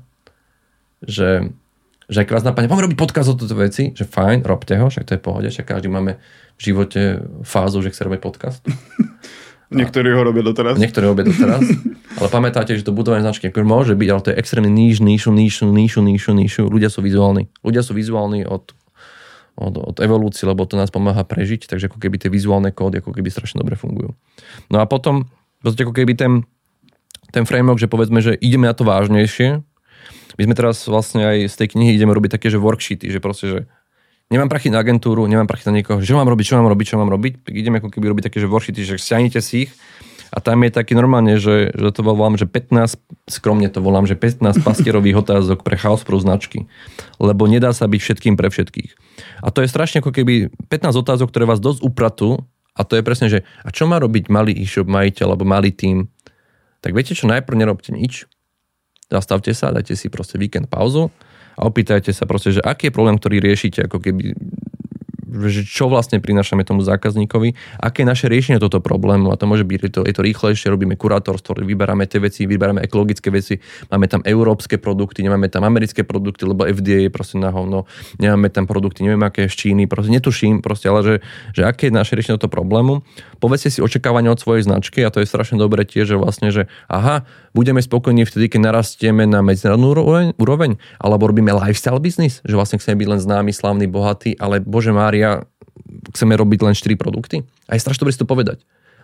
Že že ak vás napadne, poďme robiť podcast o toto veci, že fajn, robte ho, však to je v pohode, však každý máme v živote fázu, že chce robiť podcast. Niektorí ho robia doteraz. Niektorí ho robia doteraz, ale pamätáte, že to budovanie značky akože môže byť, ale to je extrémne níž, níšu, níšu, níšu, níšu, níšu. Ľudia sú vizuálni. Ľudia sú vizuálni od, od, od evolúcie, lebo to nás pomáha prežiť, takže ako keby tie vizuálne kódy ako keby strašne dobre fungujú. No a potom, ako keby ten, ten framework, že povedzme, že ideme na to vážnejšie. My sme teraz vlastne aj z tej knihy ideme robiť také, že worksheety, že proste, že nemám prachy na agentúru, nemám prachy na niekoho, že čo mám robiť, čo mám robiť, čo mám robiť, tak ideme ako keby robiť také, že worksheety, že stiahnite si ich a tam je taký normálne, že, že to volám, že pätnásť, skromne to volám, že pätnásť pastierových otázok pre chaos pro značky, lebo nedá sa byť všetkým pre všetkých. A to je strašne ako keby pätnásť otázok, ktoré vás dosť upratú a to je presne, že a čo má robiť malý e-shop majiteľ alebo malý tím, tak viete čo, najprv nerobte nič. Zastavte sa, dajte si proste víkend pauzu a opýtajte sa proste, že aký je problém, ktorý riešite, ako keby, že čo vlastne prinášame tomu zákazníkovi, aké je naše riešenie tohto problému a to môže byť, je to, je to rýchlejšie, robíme kurátorstvo, vyberáme tie veci, vyberáme ekologické veci, máme tam európske produkty, nemáme tam americké produkty, lebo ef dé á je proste na hovno, nemáme tam produkty, neviem aké z Číny, proste netuším, proste, ale že, že aké je naše riešenie tohto problému. Povedzte si očakávania od svojej značky a to je strašne dobré tiež, že vlastne, že aha, budeme spokojní vtedy, keď narastieme na medzinárodnú úroveň, úroveň, alebo robíme lifestyle business, že vlastne chceme byť len známy, slávny, bohatý, ale Bože Mária, chceme robiť len štyri produkty. A je strašne dobré si to povedať.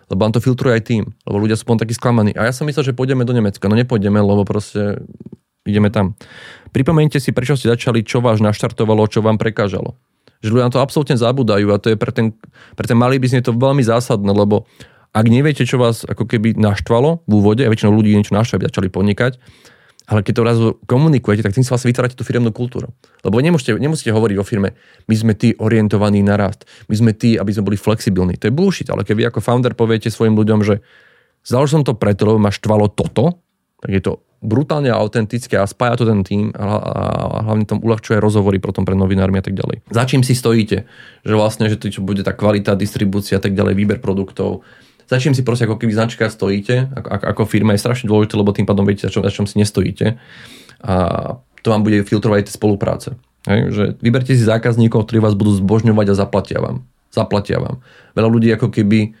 Lebo on to filtruje aj tým, lebo ľudia sú potom takí sklamaní. A ja som myslel, že pôjdeme do Nemecka. No nepôjdeme, lebo proste ideme tam. Pripomeňte si, prečo ste začali, čo vás naštartovalo, čo vám prekážalo. Že ľudia na to absolútne zabúdajú a to je pre ten, pre ten malý biznes to veľmi zásadné, lebo ak neviete, čo vás ako keby naštvalo v úvode, a väčšinou ľudí niečo naštve, aby začali podnikať, ale keď to raz komunikujete, tak tým si vlastne vytvárate tú firemnú kultúru. Lebo nemusíte, nemusíte hovoriť o firme, my sme tí orientovaní na rast, my sme tí, aby sme boli flexibilní. To je bullshit, ale keď vy ako founder poviete svojim ľuďom, že založil som to preto, lebo ma štvalo toto, tak je to brutálne autentické a spája to ten tým a, a hlavne tom uľahčuje rozhovory potom pre novinármi a tak ďalej. Za čím si stojíte? Že vlastne, že to čo bude tá kvalita, distribúcia a tak ďalej, výber produktov. Za čím si proste ako keby značka stojíte, ako, ako firma je strašne dôležité, lebo tým pádom viete, za čom, za čom si nestojíte. A to vám bude filtrovať tie spolupráce. Hej? Že vyberte si zákazníkov, ktorí vás budú zbožňovať a zaplatia vám. Zaplatia vám. Veľa ľudí ako keby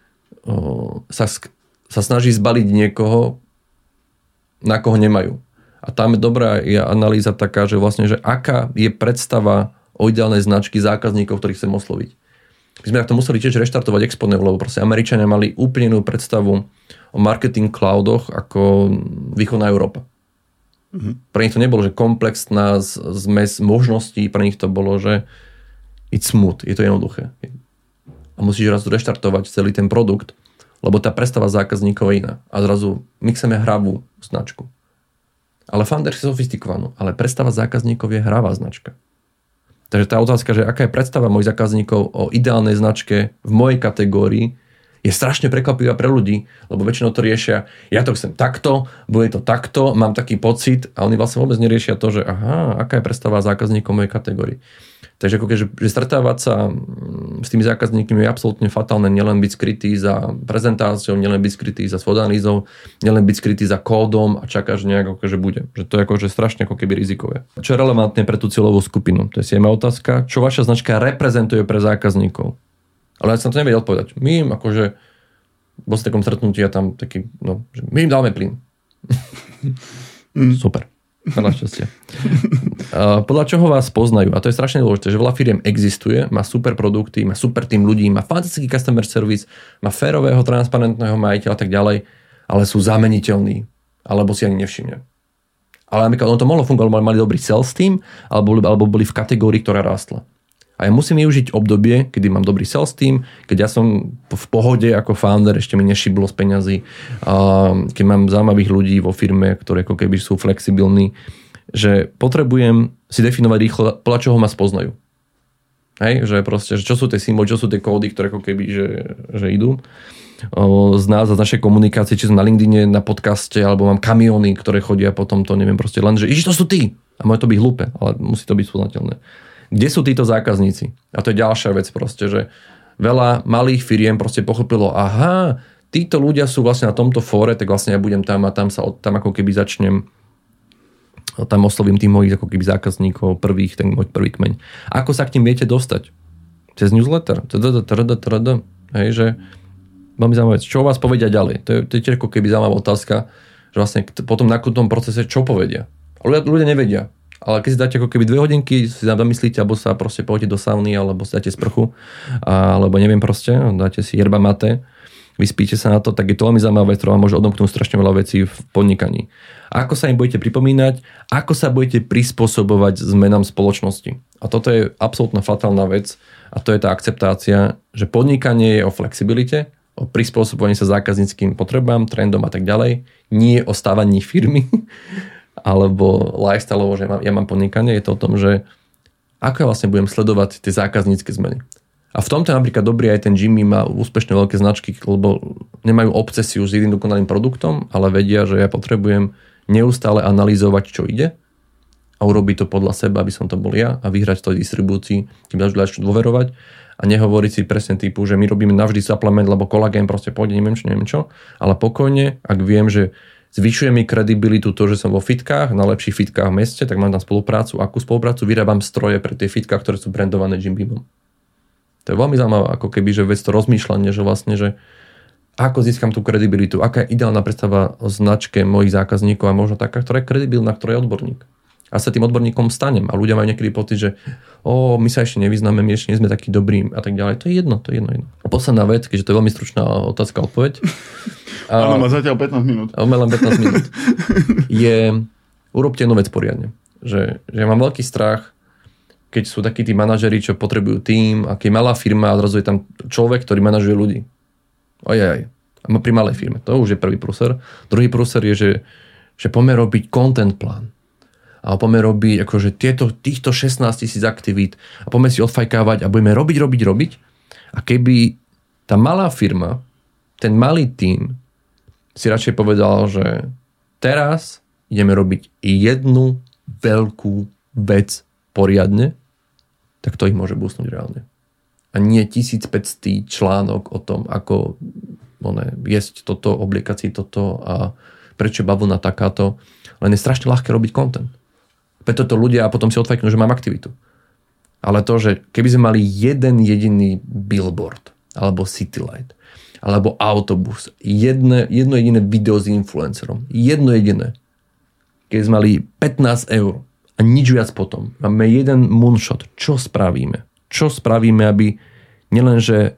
o, sa, sa snaží zbaliť niekoho, na koho nemajú. A tam je dobrá je analýza taká, že vlastne, že aká je predstava o ideálnej značky zákazníkov, ktorých chcem osloviť. My sme to museli tiež reštartovať Exponent, lebo proste Američania mali úplne inú predstavu o marketing cloudoch ako východná Európa. Mm-hmm. Pre nich to nebolo, že komplexná zmes možností, pre nich to bolo, že it's smooth, je to jednoduché. A musíš raz reštartovať celý ten produkt, lebo tá predstava zákazníkov je iná. A zrazu my chceme hravú značku. Ale founder je sofistikovanú, ale predstava zákazníkov je hravá značka. Takže tá otázka, že aká je predstava mojich zákazníkov o ideálnej značke v mojej kategórii, je strašne prekvapivá pre ľudí, lebo väčšinou to riešia, ja to chcem takto, bude to takto, mám taký pocit a oni vlastne vôbec neriešia to, že aha, aká je predstava zákazníkov mojej kategórii. Takže ako keď, že stretávať sa s tými zákazníkmi je absolútne fatálne, nielen byť skrytý za prezentáciou, nielen byť skrytý za svojou analýzou, nielen byť skrytý za kódom a čakáš nejak, že bude. Že to je akože strašne ako keby rizikové. Čo je relevantné pre tú cieľovú skupinu? To je siedma otázka. Čo vaša značka reprezentuje pre zákazníkov? Ale ja som to nevedel odpovedať. My im akože bol s takom stretnutí a tam taký, no, že my im dáme plyn. Super. Veľa šťastia. Podľa čoho vás poznajú? A to je strašne dôležité, že veľa firiem existuje, má super produkty, má super tým ľudí, má fantastický customer service, má férového, transparentného majiteľa a tak ďalej, ale sú zameniteľní, alebo si ani nevšimne. Ale ono to mohlo fungovať, mali dobrý sales team, alebo, alebo boli v kategórii, ktorá rástla. A ja musím využiť obdobie, kedy mám dobrý sales team, keď ja som v pohode ako founder, ešte mi nešiblo z peňazí, keď mám zaujímavých ľudí vo firme, ktorí ako keby sú flexibilní, že potrebujem si definovať rýchlo, podľa čoho ma spoznajú. Hej, že proste, že čo sú tie symboly, čo sú tie kódy, ktoré ako keby, že, že idú z nás a z našej komunikácie, či som na LinkedIne, na podcaste, alebo mám kamióny, ktoré chodia potom to, neviem, proste len, že iž to sú ty. A môže to byť hlúpe, ale musí to byť spoznateľné. Kde sú títo zákazníci? A to je ďalšia vec proste, že veľa malých firiem proste pochopilo, aha, títo ľudia sú vlastne na tomto fóre, tak vlastne ja budem tam a tam sa tam ako keby začnem, tam oslovím tým mojich ako keby zákazníkov prvých, ten môj prvý kmeň. Ako sa k ním viete dostať? Cez newsletter? Hej, že veľmi zaujímavé, čo vás povedia ďalej? To je, to je tiež ako keby zaujímavá otázka, že vlastne potom na tom procese čo povedia? A ľudia, ľudia nevedia. Ale keď si dáte ako keby dve hodinky, si zamyslíte, alebo sa proste pôjdete do sauny, alebo si dáte sprchu, alebo neviem proste, dáte si yerba mate, vyspíte sa na to, tak je to veľmi zaujímavá vec, ktorá vám môže odomknúť strašne veľa vecí v podnikaní. Ako sa im budete pripomínať, ako sa budete prispôsobovať zmenám spoločnosti. A toto je absolútna fatálna vec a to je tá akceptácia, že podnikanie je o flexibilite, o prispôsobovaní sa zákazníckym potrebám, trendom a tak ďalej, nie o stávaní firmy, alebo lifestyleovo, že ja mám podnikanie, je to o tom, že ako ja vlastne budem sledovať tie zákaznícke zmeny. A v tomto je napríklad dobrý aj ten Jimmy, má úspešné veľké značky, lebo nemajú obsesiu s jedným dokonalým produktom, ale vedia, že ja potrebujem neustále analyzovať, čo ide a urobiť to podľa seba, aby som to bol ja a vyhrať v tej distribúcii, kým dáš ľahšie dôverovať a nehovoriť si presne typu, že my robíme navždy suplement, lebo kolagén proste pôjde, neviem čo, neviem čo, ale pokojne, ak viem, že zvyšuje mi kredibilitu to, že som vo fitkách, na lepších fitkách v meste, tak mám tam spoluprácu. Akú spoluprácu? Vyrábam stroje pre tie fitka, ktoré sú brandované Jim Beamom. To je veľmi zaujímavé, ako keby, že vec to rozmýšľanie, že vlastne, že ako získam tú kredibilitu, aká je ideálna predstava o značke mojich zákazníkov a možno taká, ktorá je kredibilná, ktorá je odborník. A sa tým odborníkom stanem. A ľudia majú niekedy pocit, že o, my sa ešte nevyznáme, my ešte nie sme takí dobrí a tak ďalej. To je jedno, to je jedno. jedno. A posledná vec, keďže to je veľmi stručná otázka, odpoveď. Áno, má zatiaľ pätnásť minút. Má len pätnásť minút. Je, urobte jednu vec poriadne. Že, že ja mám veľký strach, keď sú takí tí manažeri, čo potrebujú tím, a keď malá firma a zrazu je tam človek, ktorý manažuje ľudí. Ojej, pri malej firme. To už je prvý prúser. Druhý prúser je, že, že poďme robiť content plán. A poďme robiť akože tieto, týchto šestnásť tisíc aktivít a poďme si odfajkávať a budeme robiť, robiť, robiť. A keby tá malá firma, ten malý tím si radšej povedal, že teraz ideme robiť jednu veľkú vec poriadne, tak to ich môže boostnúť reálne. A nie tisícpäťsto článok o tom, ako one, jesť toto, obliekať si toto a prečo bavlna takáto. Len je strašne ľahké robiť content. Preto to ľudia a potom si odfajknú, že mám aktivitu. Ale to, že keby sme mali jeden jediný billboard, alebo citylight, alebo autobus, jedno, jedno jediné video s influencerom, jedno jediné, keď sme mali pätnásť eur a nič viac potom, máme jeden moonshot, čo spravíme? Čo spravíme, aby nielenže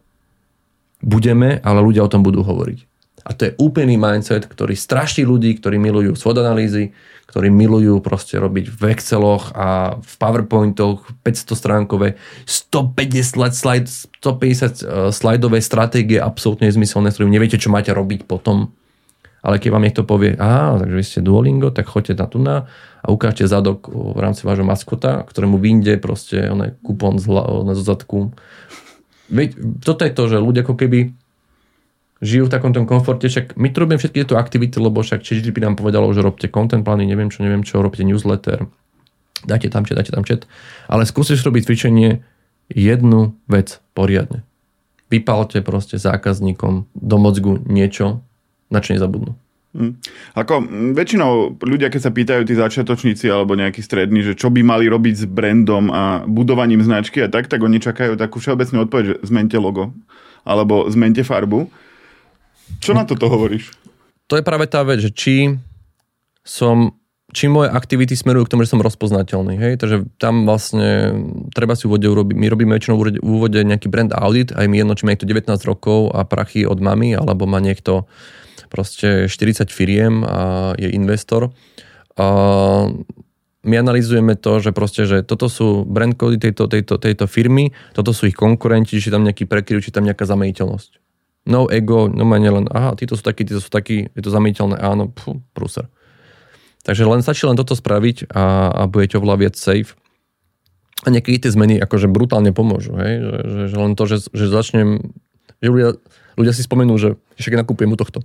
budeme, ale ľudia o tom budú hovoriť. A to je úplný mindset, ktorý straší ľudí, ktorí milujú SWOT analýzy, ktorí milujú proste robiť v Exceloch a v PowerPointoch päťsto stránkové, stopäťdesiat slajd, stopäťdesiat slajdové stratégie absolútne nezmyselné, s ktorým neviete, čo máte robiť potom. Ale keď vám niekto povie, aha, takže vy ste Duolingo, tak choďte na tu na a ukážte zadok v rámci vášho maskota, ktorému vyjde proste oné kupón zo zadku. Veď, toto je to, že ľudia ako keby žijú v takom tom komforte, však my tu robíme všetky tieto aktivity, lebo však ChatGPT nám povedalo, že robte content plány, neviem čo, neviem čo, robte newsletter, dajte tam chat, dajte tam chat, ale skúsiš robiť cvičenie jednu vec poriadne. Vypálte proste zákazníkom do mozgu niečo, na čo nezabudnú. Hm. Ako väčšinou ľudia, keď sa pýtajú tí začiatočníci alebo nejakí strední, že čo by mali robiť s brandom a budovaním značky a tak, tak oni čakajú takú všeobecnú odpoveď, že zmente logo alebo zmente farbu. Čo na toto hovoríš? To je práve tá vec, že či som, či moje aktivity smerujú k tomu, že som rozpoznateľný. Hej? Takže tam vlastne treba si v úvode urobiť. My robíme väčšinou v úvode nejaký brand audit, aj mi jedno, či má niekto devätnásť rokov a prachy od mamy, alebo má niekto proste štyridsať firiem a je investor. A my analyzujeme to, že proste, že toto sú brand kódy tejto, tejto, tejto firmy, toto sú ich konkurenti, či tam nejaký prekryv, či tam nejaká zamejiteľnosť. No ego, no ma nielen, aha, títo sú takí, títo sú takí, je to zamýteľné, áno, pfú, prúser. Takže len stačí len toto spraviť a, a budete oveľa viac safe. A niekedy tie zmeny akože brutálne pomôžu, hej? Že, že, že len to, že, že začnem, že ľudia, ľudia si spomenú, že však nakúpujem u tohto.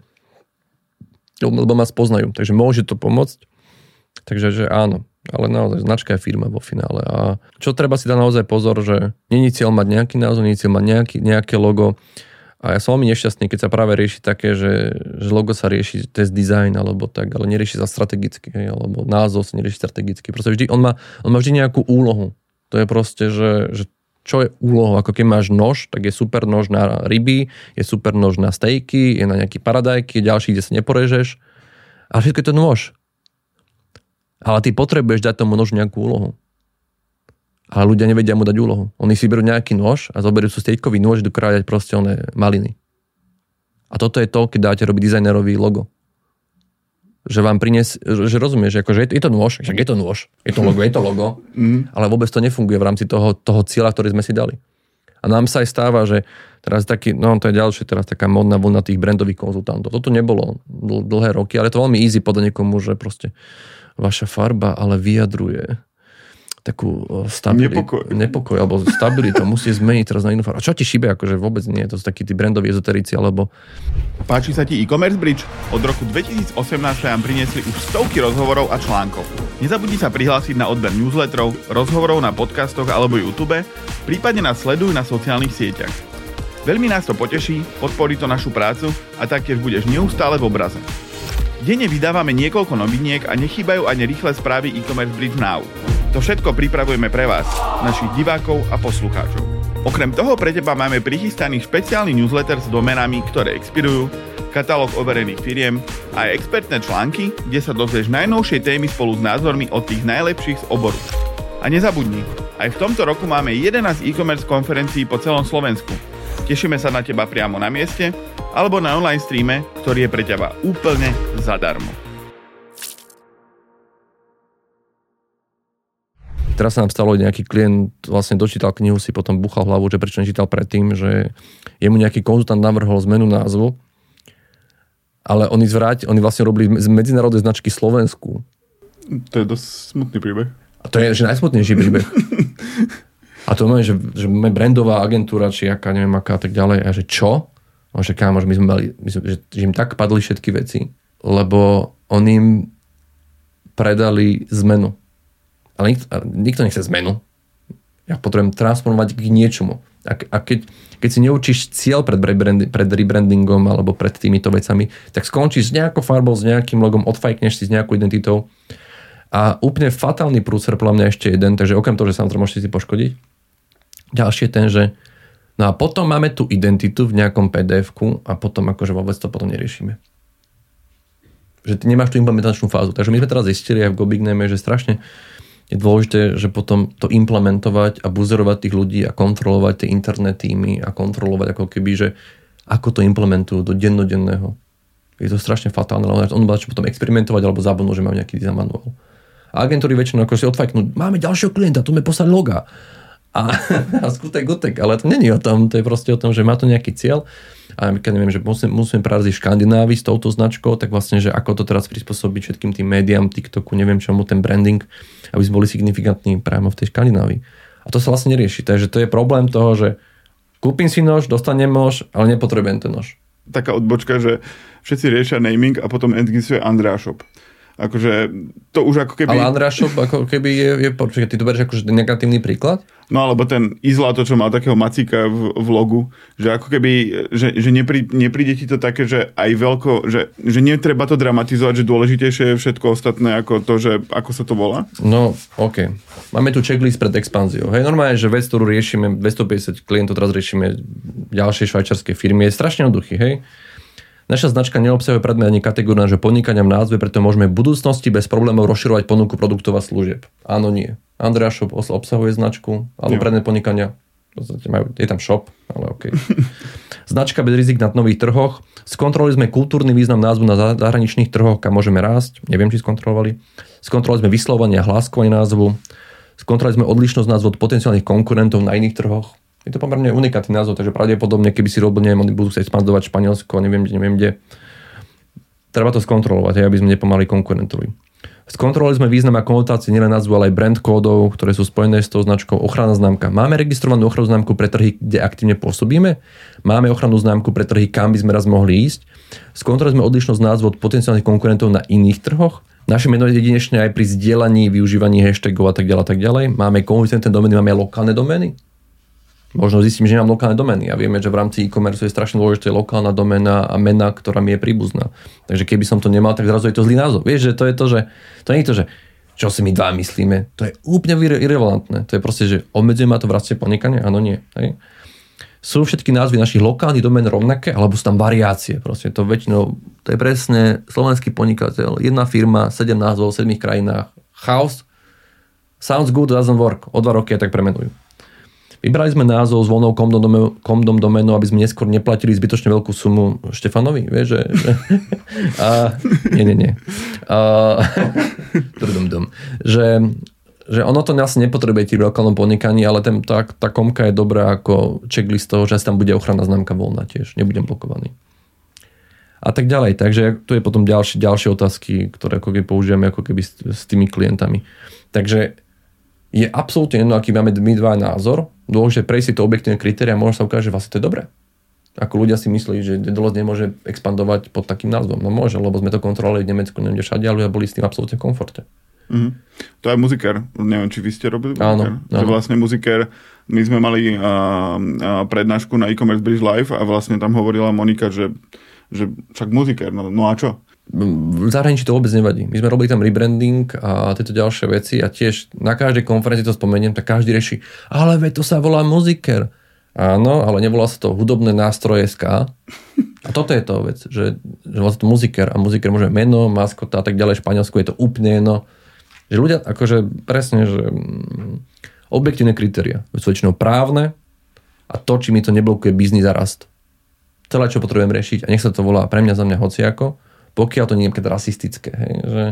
Lebo ma spoznajú, takže môže to pomôcť. Takže že áno, ale naozaj značka je firma vo finále. A čo treba si dať naozaj pozor, že nie je cieľ mať nejaký názov, nie je cieľ mať nejaký, nejaké logo. A ja som veľmi nešťastný, keď sa práve rieši také, že, že logo sa rieši test design alebo tak, ale nerieši sa strategicky, hej, alebo názov sa nerieši strategicky. Proste vždy, on má, on má vždy nejakú úlohu. To je proste, že, že čo je úlohou? Ako keď máš nož, tak je super nož na ryby, je super nož na stejky, je na nejaké paradajky, ďalší, kde sa neporežeš. Ale všetko je to nôž. Ale ty potrebuješ dať tomu nožu nejakú úlohu. Ale ľudia nevedia mu dať úlohu. Oni si berú nejaký nôž a zoberú sú stejkový nôž, idú krájať proste oné maliny. A toto je to, keď dáte robiť dizajnerový logo. Že vám prinies, že rozumieš, akože je to, je to nôž, však je to nôž, je to logo, je to logo, mm. ale vôbec to nefunguje v rámci toho, toho cieľa, ktorý sme si dali. A nám sa aj stáva, že teraz taký, no to je ďalšie, teraz taká modná vlna tých brandových konzultantov. Toto nebolo dl- dlhé roky, ale je to veľmi easy podať niekomu, že proste vaša farba ale vyjadruje takú stabilitu, nepokoj. nepokoj, alebo stabilitu, musí zmeniť teraz na inú farbu. A čo ti šíbe, akože vôbec nie, to sú takí tí brandoví ezoterici, alebo... Páči sa ti e-commerce bridge? Od roku dvetisícosemnásť sa vám priniesli už stovky rozhovorov a článkov. Nezabudni sa prihlásiť na odber newsletterov, rozhovorov na podcastoch alebo YouTube, prípadne nás sleduj na sociálnych sieťach. Veľmi nás to poteší, podporí to našu prácu a taktiež budeš neustále v obraze. Denne vydávame niekoľko noviniek a nechýbajú ani rýchle správy e-commerce bridge now. To všetko pripravujeme pre vás, našich divákov a poslucháčov. Okrem toho pre teba máme prichystaný špeciálny newsletter s domenami, ktoré expirujú, katalóg overených firiem a aj expertné články, kde sa dozvieš najnovšie témy spolu s názormi od tých najlepších z oboru. A nezabudni, aj v tomto roku máme jedenásť e-commerce konferencií po celom Slovensku. Tešíme sa na teba priamo na mieste alebo na online streame, ktorý je pre teba úplne zadarmo. Teraz sa nám stalo, nejaký klient vlastne dočítal knihu, si potom buchal hlavu, že prečo nečítal predtým, že jemu nejaký konzultant navrhol zmenu názvu, ale oni zvráť, oni vlastne robili z medzinárodnej značky Slovensku. To je dosť smutný príbeh. A to je že najsmutnejší príbeh. A to máme, že, že máme brandová agentúra, či aká, neviem aká, tak ďalej. A že čo? A že kámo, že my sme mali, my sme, že, že im tak padli všetky veci, lebo oni im predali zmenu. Ale nikto, nikto nechce zmenu. Ja potrebujem transformovať k niečomu. A, a keď, keď si neučíš cieľ pred, rebrand, pred rebrandingom alebo pred týmito vecami, tak skončíš s nejakou farbou, s nejakým logom, odfajkneš si s nejakou identitou. A úplne fatálny prúcer, podľa mňa ešte jeden, takže okrem toho, že sa môžete si poškodiť. Ďalší je ten, že no a potom máme tú identitu v nejakom pé dé efku a potom akože vôbec to potom neriešime. Že ty nemáš tú implementačnú fázu. Takže my sme teraz zistili aj v GoBigName, že strašne je dôležité, že potom to implementovať a buzerovať tých ľudí a kontrolovať tie interné týmy a kontrolovať ako keby, že ako to implementujú do dennodenného. Je to strašne fatálne, lebo on bude potom experimentovať alebo zabudnú, že majú nejaký design manuál. A agentúry väčšinou ako si odfajknú, máme ďalšieho klienta, tu sme poslali loga. A, a skutek gutek, ale to není o tom, to je proste o tom, že má to nejaký cieľ. A keď neviem, že musím, musíme praraziť v Škandinávii s touto značkou, tak vlastne, že ako to teraz prispôsobiť všetkým tým médiám, TikToku, neviem čomu, ten branding, aby sme boli signifikantní práve v tej Škandinávii. A to sa vlastne nerieši. Takže to je problém toho, že kúpim si nož, dostanem nož, ale nepotrebujem ten nož. Taká odbočka, že všetci riešia naming a potom existuje Andrea Shop. Akože to už ako keby... Ale Andrea Shop ako keby je, je počkaj, ty to berieš akože negatívny príklad? No alebo ten Izla, to čo mal takého Macíka v, v logu, že ako keby, že, že neprí, nepríde ti to také, že aj veľko, že, že netreba to dramatizovať, že dôležitejšie je všetko ostatné ako to, že ako sa to volá? No, OK. Máme tu checklist pred expanziou. Hej, normálne, že vec, ktorú riešime, dvestopäťdesiat klientov teraz riešime ďalšej švajčiarskej firmy, je strašne jednoduchý, hej. Naša značka neobsahuje predmet ani kategóriu nášho podnikania v názve, preto môžeme v budúcnosti bez problémov rozširovať ponuku produktov a služieb. Áno, nie. Andrea Shop obsahuje značku, alebo predmet podnikania. Je tam shop, ale OK. Značka bez rizik na nových trhoch. Skontrolovali sme kultúrny význam názvu na zahraničných trhoch, kam môžeme rásť. Neviem, či skontrolovali. Skontrolovali sme vyslovovanie a hláskovanie názvu. Skontrolovali sme odlišnosť názvu od potenciálnych konkurentov na iných trhoch. Je to pomerne unikátny názov, takže pravdepodobne, keby si robil, neviem, oni budú sa expandovať Španielsko, neviem, neviem kde. Treba to skontrolovať, aby sme nepomali konkurentovi. Skontrolovali sme význam a konotácie nielen názvu, ale aj brand kódov, ktoré sú spojené s tou značkou. Ochranná známka. Máme registrovanú ochrannú známku pre trhy, kde aktívne pôsobíme. Máme ochrannú známku pre trhy, kam by sme raz mohli ísť. Skontrolovali sme odlišnosť názvu od potenciálnych konkurentov na iných trhoch. Naše meno je jedinečné aj pri zdieľaní, využívaní hashtagov a tak ďalej, tak ďalej. Máme konzistentné domény, máme aj lokálne domény. Možno zistím, že nemám lokálne domény a vieme, že v rámci e-commerce je strašne dôležité lokálna doména a mena, ktorá mi je príbuzná. Takže keby som to nemal, tak zrazu je to zlý názov. Vieš, že to je to, že to nie je to, že čo si my dva myslíme. To je úplne irrelevantné. To je proste, že obmedzuje ma to v raste podnikania? Áno, nie. Hej. Sú všetky názvy našich lokálnych domén rovnaké, alebo sú tam variácie. Proste to väčšinou, to je presne slovenský podnikateľ, jedna firma, sedem názvov v sedmých krajinách. Chaos. Sounds good, doesn't work. O dva roky a tak premenujú. Vybrali sme názov s voľnou komdom doménou, aby sme neskôr neplatili zbytočne veľkú sumu Štefanovi, vieš, že... že a, nie, nie, nie. A, dum, dum, že, že ono to asi nepotrebuje v lokálnom podnikaní, ale ten, tá, tá komka je dobrá ako checklist toho, že tam bude ochranná známka voľná tiež, nebudem blokovaný. A tak ďalej. Takže tu je potom ďalšie, ďalšie otázky, ktoré ako keby používame ako keby s, s tými klientami. Takže je absolútne jedno, aký máme my dva názor. Dôležité prejsť si to objektívne kritéria, možno sa ukáže, že vlastne to je dobré. Ako ľudia si myslí, že Dedolec nemôže expandovať pod takým názvom. No môže, lebo sme to kontrolovali v Nemecku, neviem, všade, ale ľudia boli s tým absolútne v komforte. Mm-hmm. To je Muziker. Neviem, či vy ste robili áno, Muziker. Že vlastne Muziker, my sme mali a, a prednášku na e-commerce Bridge Live a vlastne tam hovorila Monika, že, že však Muziker, no, no a čo? V zahraničí to vôbec nevadí. My sme robili tam rebranding a tieto ďalšie veci a tiež na každej konferencii to spomeniem, tak každý reší, ale veď to sa volá Muziker. Áno, ale nevolá sa to hudobné nástroje es ká. A toto je to vec, že, že volá sa to Muziker a Muziker môže meno, maskota a tak ďalej. V Španielsku je to úplne jedno, Že ľudia, akože presne, že objektívne kritéria, sú väčšinou právne a to, či mi to neblokuje biznis a rast. Celé, čo potrebujem riešiť, a nech sa to volá pre mňa za mňa hociako, pokiaľ to nie je rasistické. Hej, že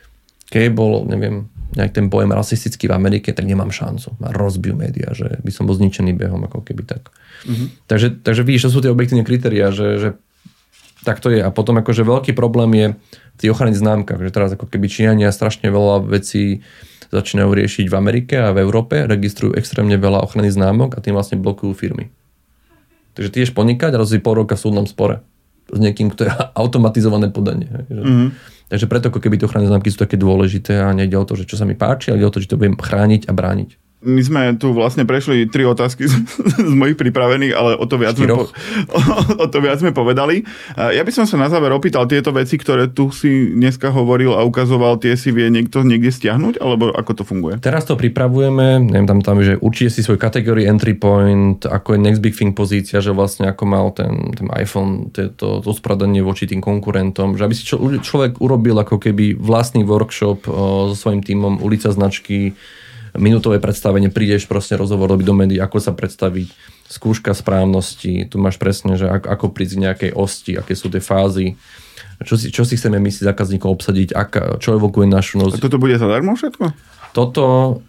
keď bol, neviem, nejak ten pojem rasistický v Amerike, tak nemám šancu. Ma rozbijú médiá, že by som bol zničený behom, ako keby tak. Mm-hmm. Takže, takže vidíš, to sú tie objektívne kritériá, že, že tak to je. A potom akože veľký problém je v tých ochranných známkach, že teraz ako keby Číňania strašne veľa vecí začínajú riešiť v Amerike a v Európe, registrujú extrémne veľa ochranných známok a tým vlastne blokujú firmy. Takže ty ješ podnikať a rozhodí pol roka v súdnom spore s niekým, kto je automatizované podanie. Že? Mm-hmm. Takže preto ako keby tie ochranné známky sú také dôležité a nejde o to, že čo sa mi páči, ale ide o to, že to budem chrániť a brániť. My sme tu vlastne prešli tri otázky z, z mojich pripravených, ale o to, viac sme po, o, o to viac sme povedali. Ja by som sa na záver opýtal tieto veci, ktoré tu si dneska hovoril a ukazoval, tie si vie niekto niekde stiahnuť, alebo ako to funguje? Teraz to pripravujeme, neviem, tam, tam že určite si svoj kategórii entry point, ako je next big thing pozícia, že vlastne ako mal ten, ten iPhone, to, to usporiadanie voči tým konkurentom, že aby si čo, človek urobil ako keby vlastný workshop o, so svojím tímom, ulica značky, minútové predstavenie, prídeš proste rozhovor robiť do médií, ako sa predstaviť, skúška správnosti, tu máš presne, že ako, ako prísť k nejakej osti, aké sú tie fázy, čo si, čo si chceme my si zákazníkov obsadiť, aká, čo evokuje našu nosť. A toto bude zadarmo všetko? Toto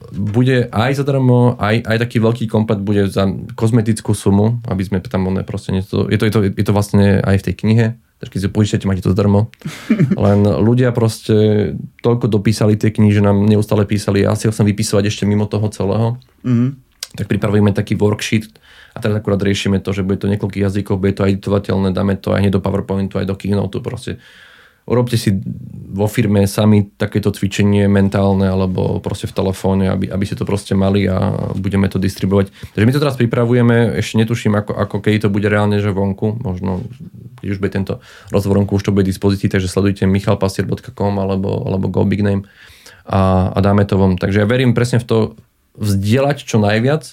bude aj zadarmo, aj, aj taký veľký komplet bude za kozmetickú sumu, aby sme tam one proste, je to, je to, je to, je to vlastne aj v tej knihe, takže keď si požičate, máte to zdarmo. Len ľudia proste toľko dopísali tie knihy, že nám neustále písali, ja si ho chcem vypisovať ešte mimo toho celého. Mm-hmm. Tak pripravujeme taký worksheet a teraz akurát riešime to, že bude to niekoľkých jazykov, bude to aj editovateľné, dáme to aj hneď do PowerPointu, aj do Keynote, proste urobte si vo firme sami takéto cvičenie mentálne alebo proste v telefóne, aby, aby ste to proste mali a budeme to distribuovať. Takže my to teraz pripravujeme, ešte netuším, ako, ako keď to bude reálne, že vonku, možno keď už bude tento rozhovor vonku, už to bude v dispozícii, takže sledujte michal pastier bodka com alebo, alebo go big name a, a dáme to von. Takže ja verím presne v to vzdielať čo najviac,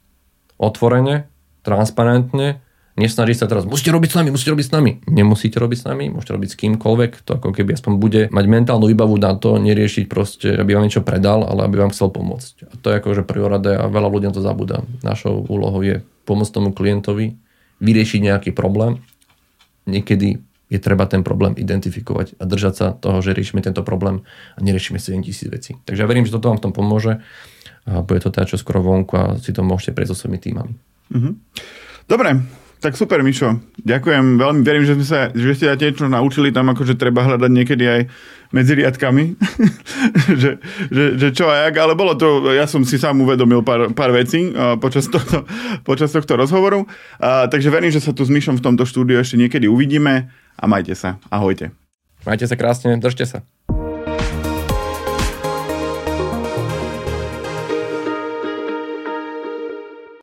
otvorene, transparentne. Nesnaží sa teraz, musíte robiť s nami, musíte robiť s nami. Nemusíte robiť s nami, môžete robiť s kýmkoľvek. To ako keby aspoň bude mať mentálnu výbavu na to, neriešiť proste, aby vám niečo predal, ale aby vám chcel pomôcť. A to je akože prioradé a veľa ľudí na to zabúda. Našou úlohou je pomôcť tomu klientovi, vyriešiť nejaký problém. Niekedy je treba ten problém identifikovať a držať sa toho, že riešime tento problém a neriešime sedemtisíc vecí. Takže ja verím, že toto vám v tom pomôže a bude to teda čo skoro vonku a si to môžete prejsť so svojimi týmami. Mm-hmm. Dobre. Tak super, Mišo. Ďakujem. Veľmi verím, že sme sa, že ste niečo naučili tam, akože treba hľadať niekedy aj medzi riadkami. že, že, že čo a jak, ale bolo to, ja som si sám uvedomil pár, pár vecí uh, počas, tohto, počas tohto rozhovoru. Uh, takže verím, že sa tu s Mišom v tomto štúdiu ešte niekedy uvidíme a majte sa. Ahojte. Majte sa krásne, držte sa.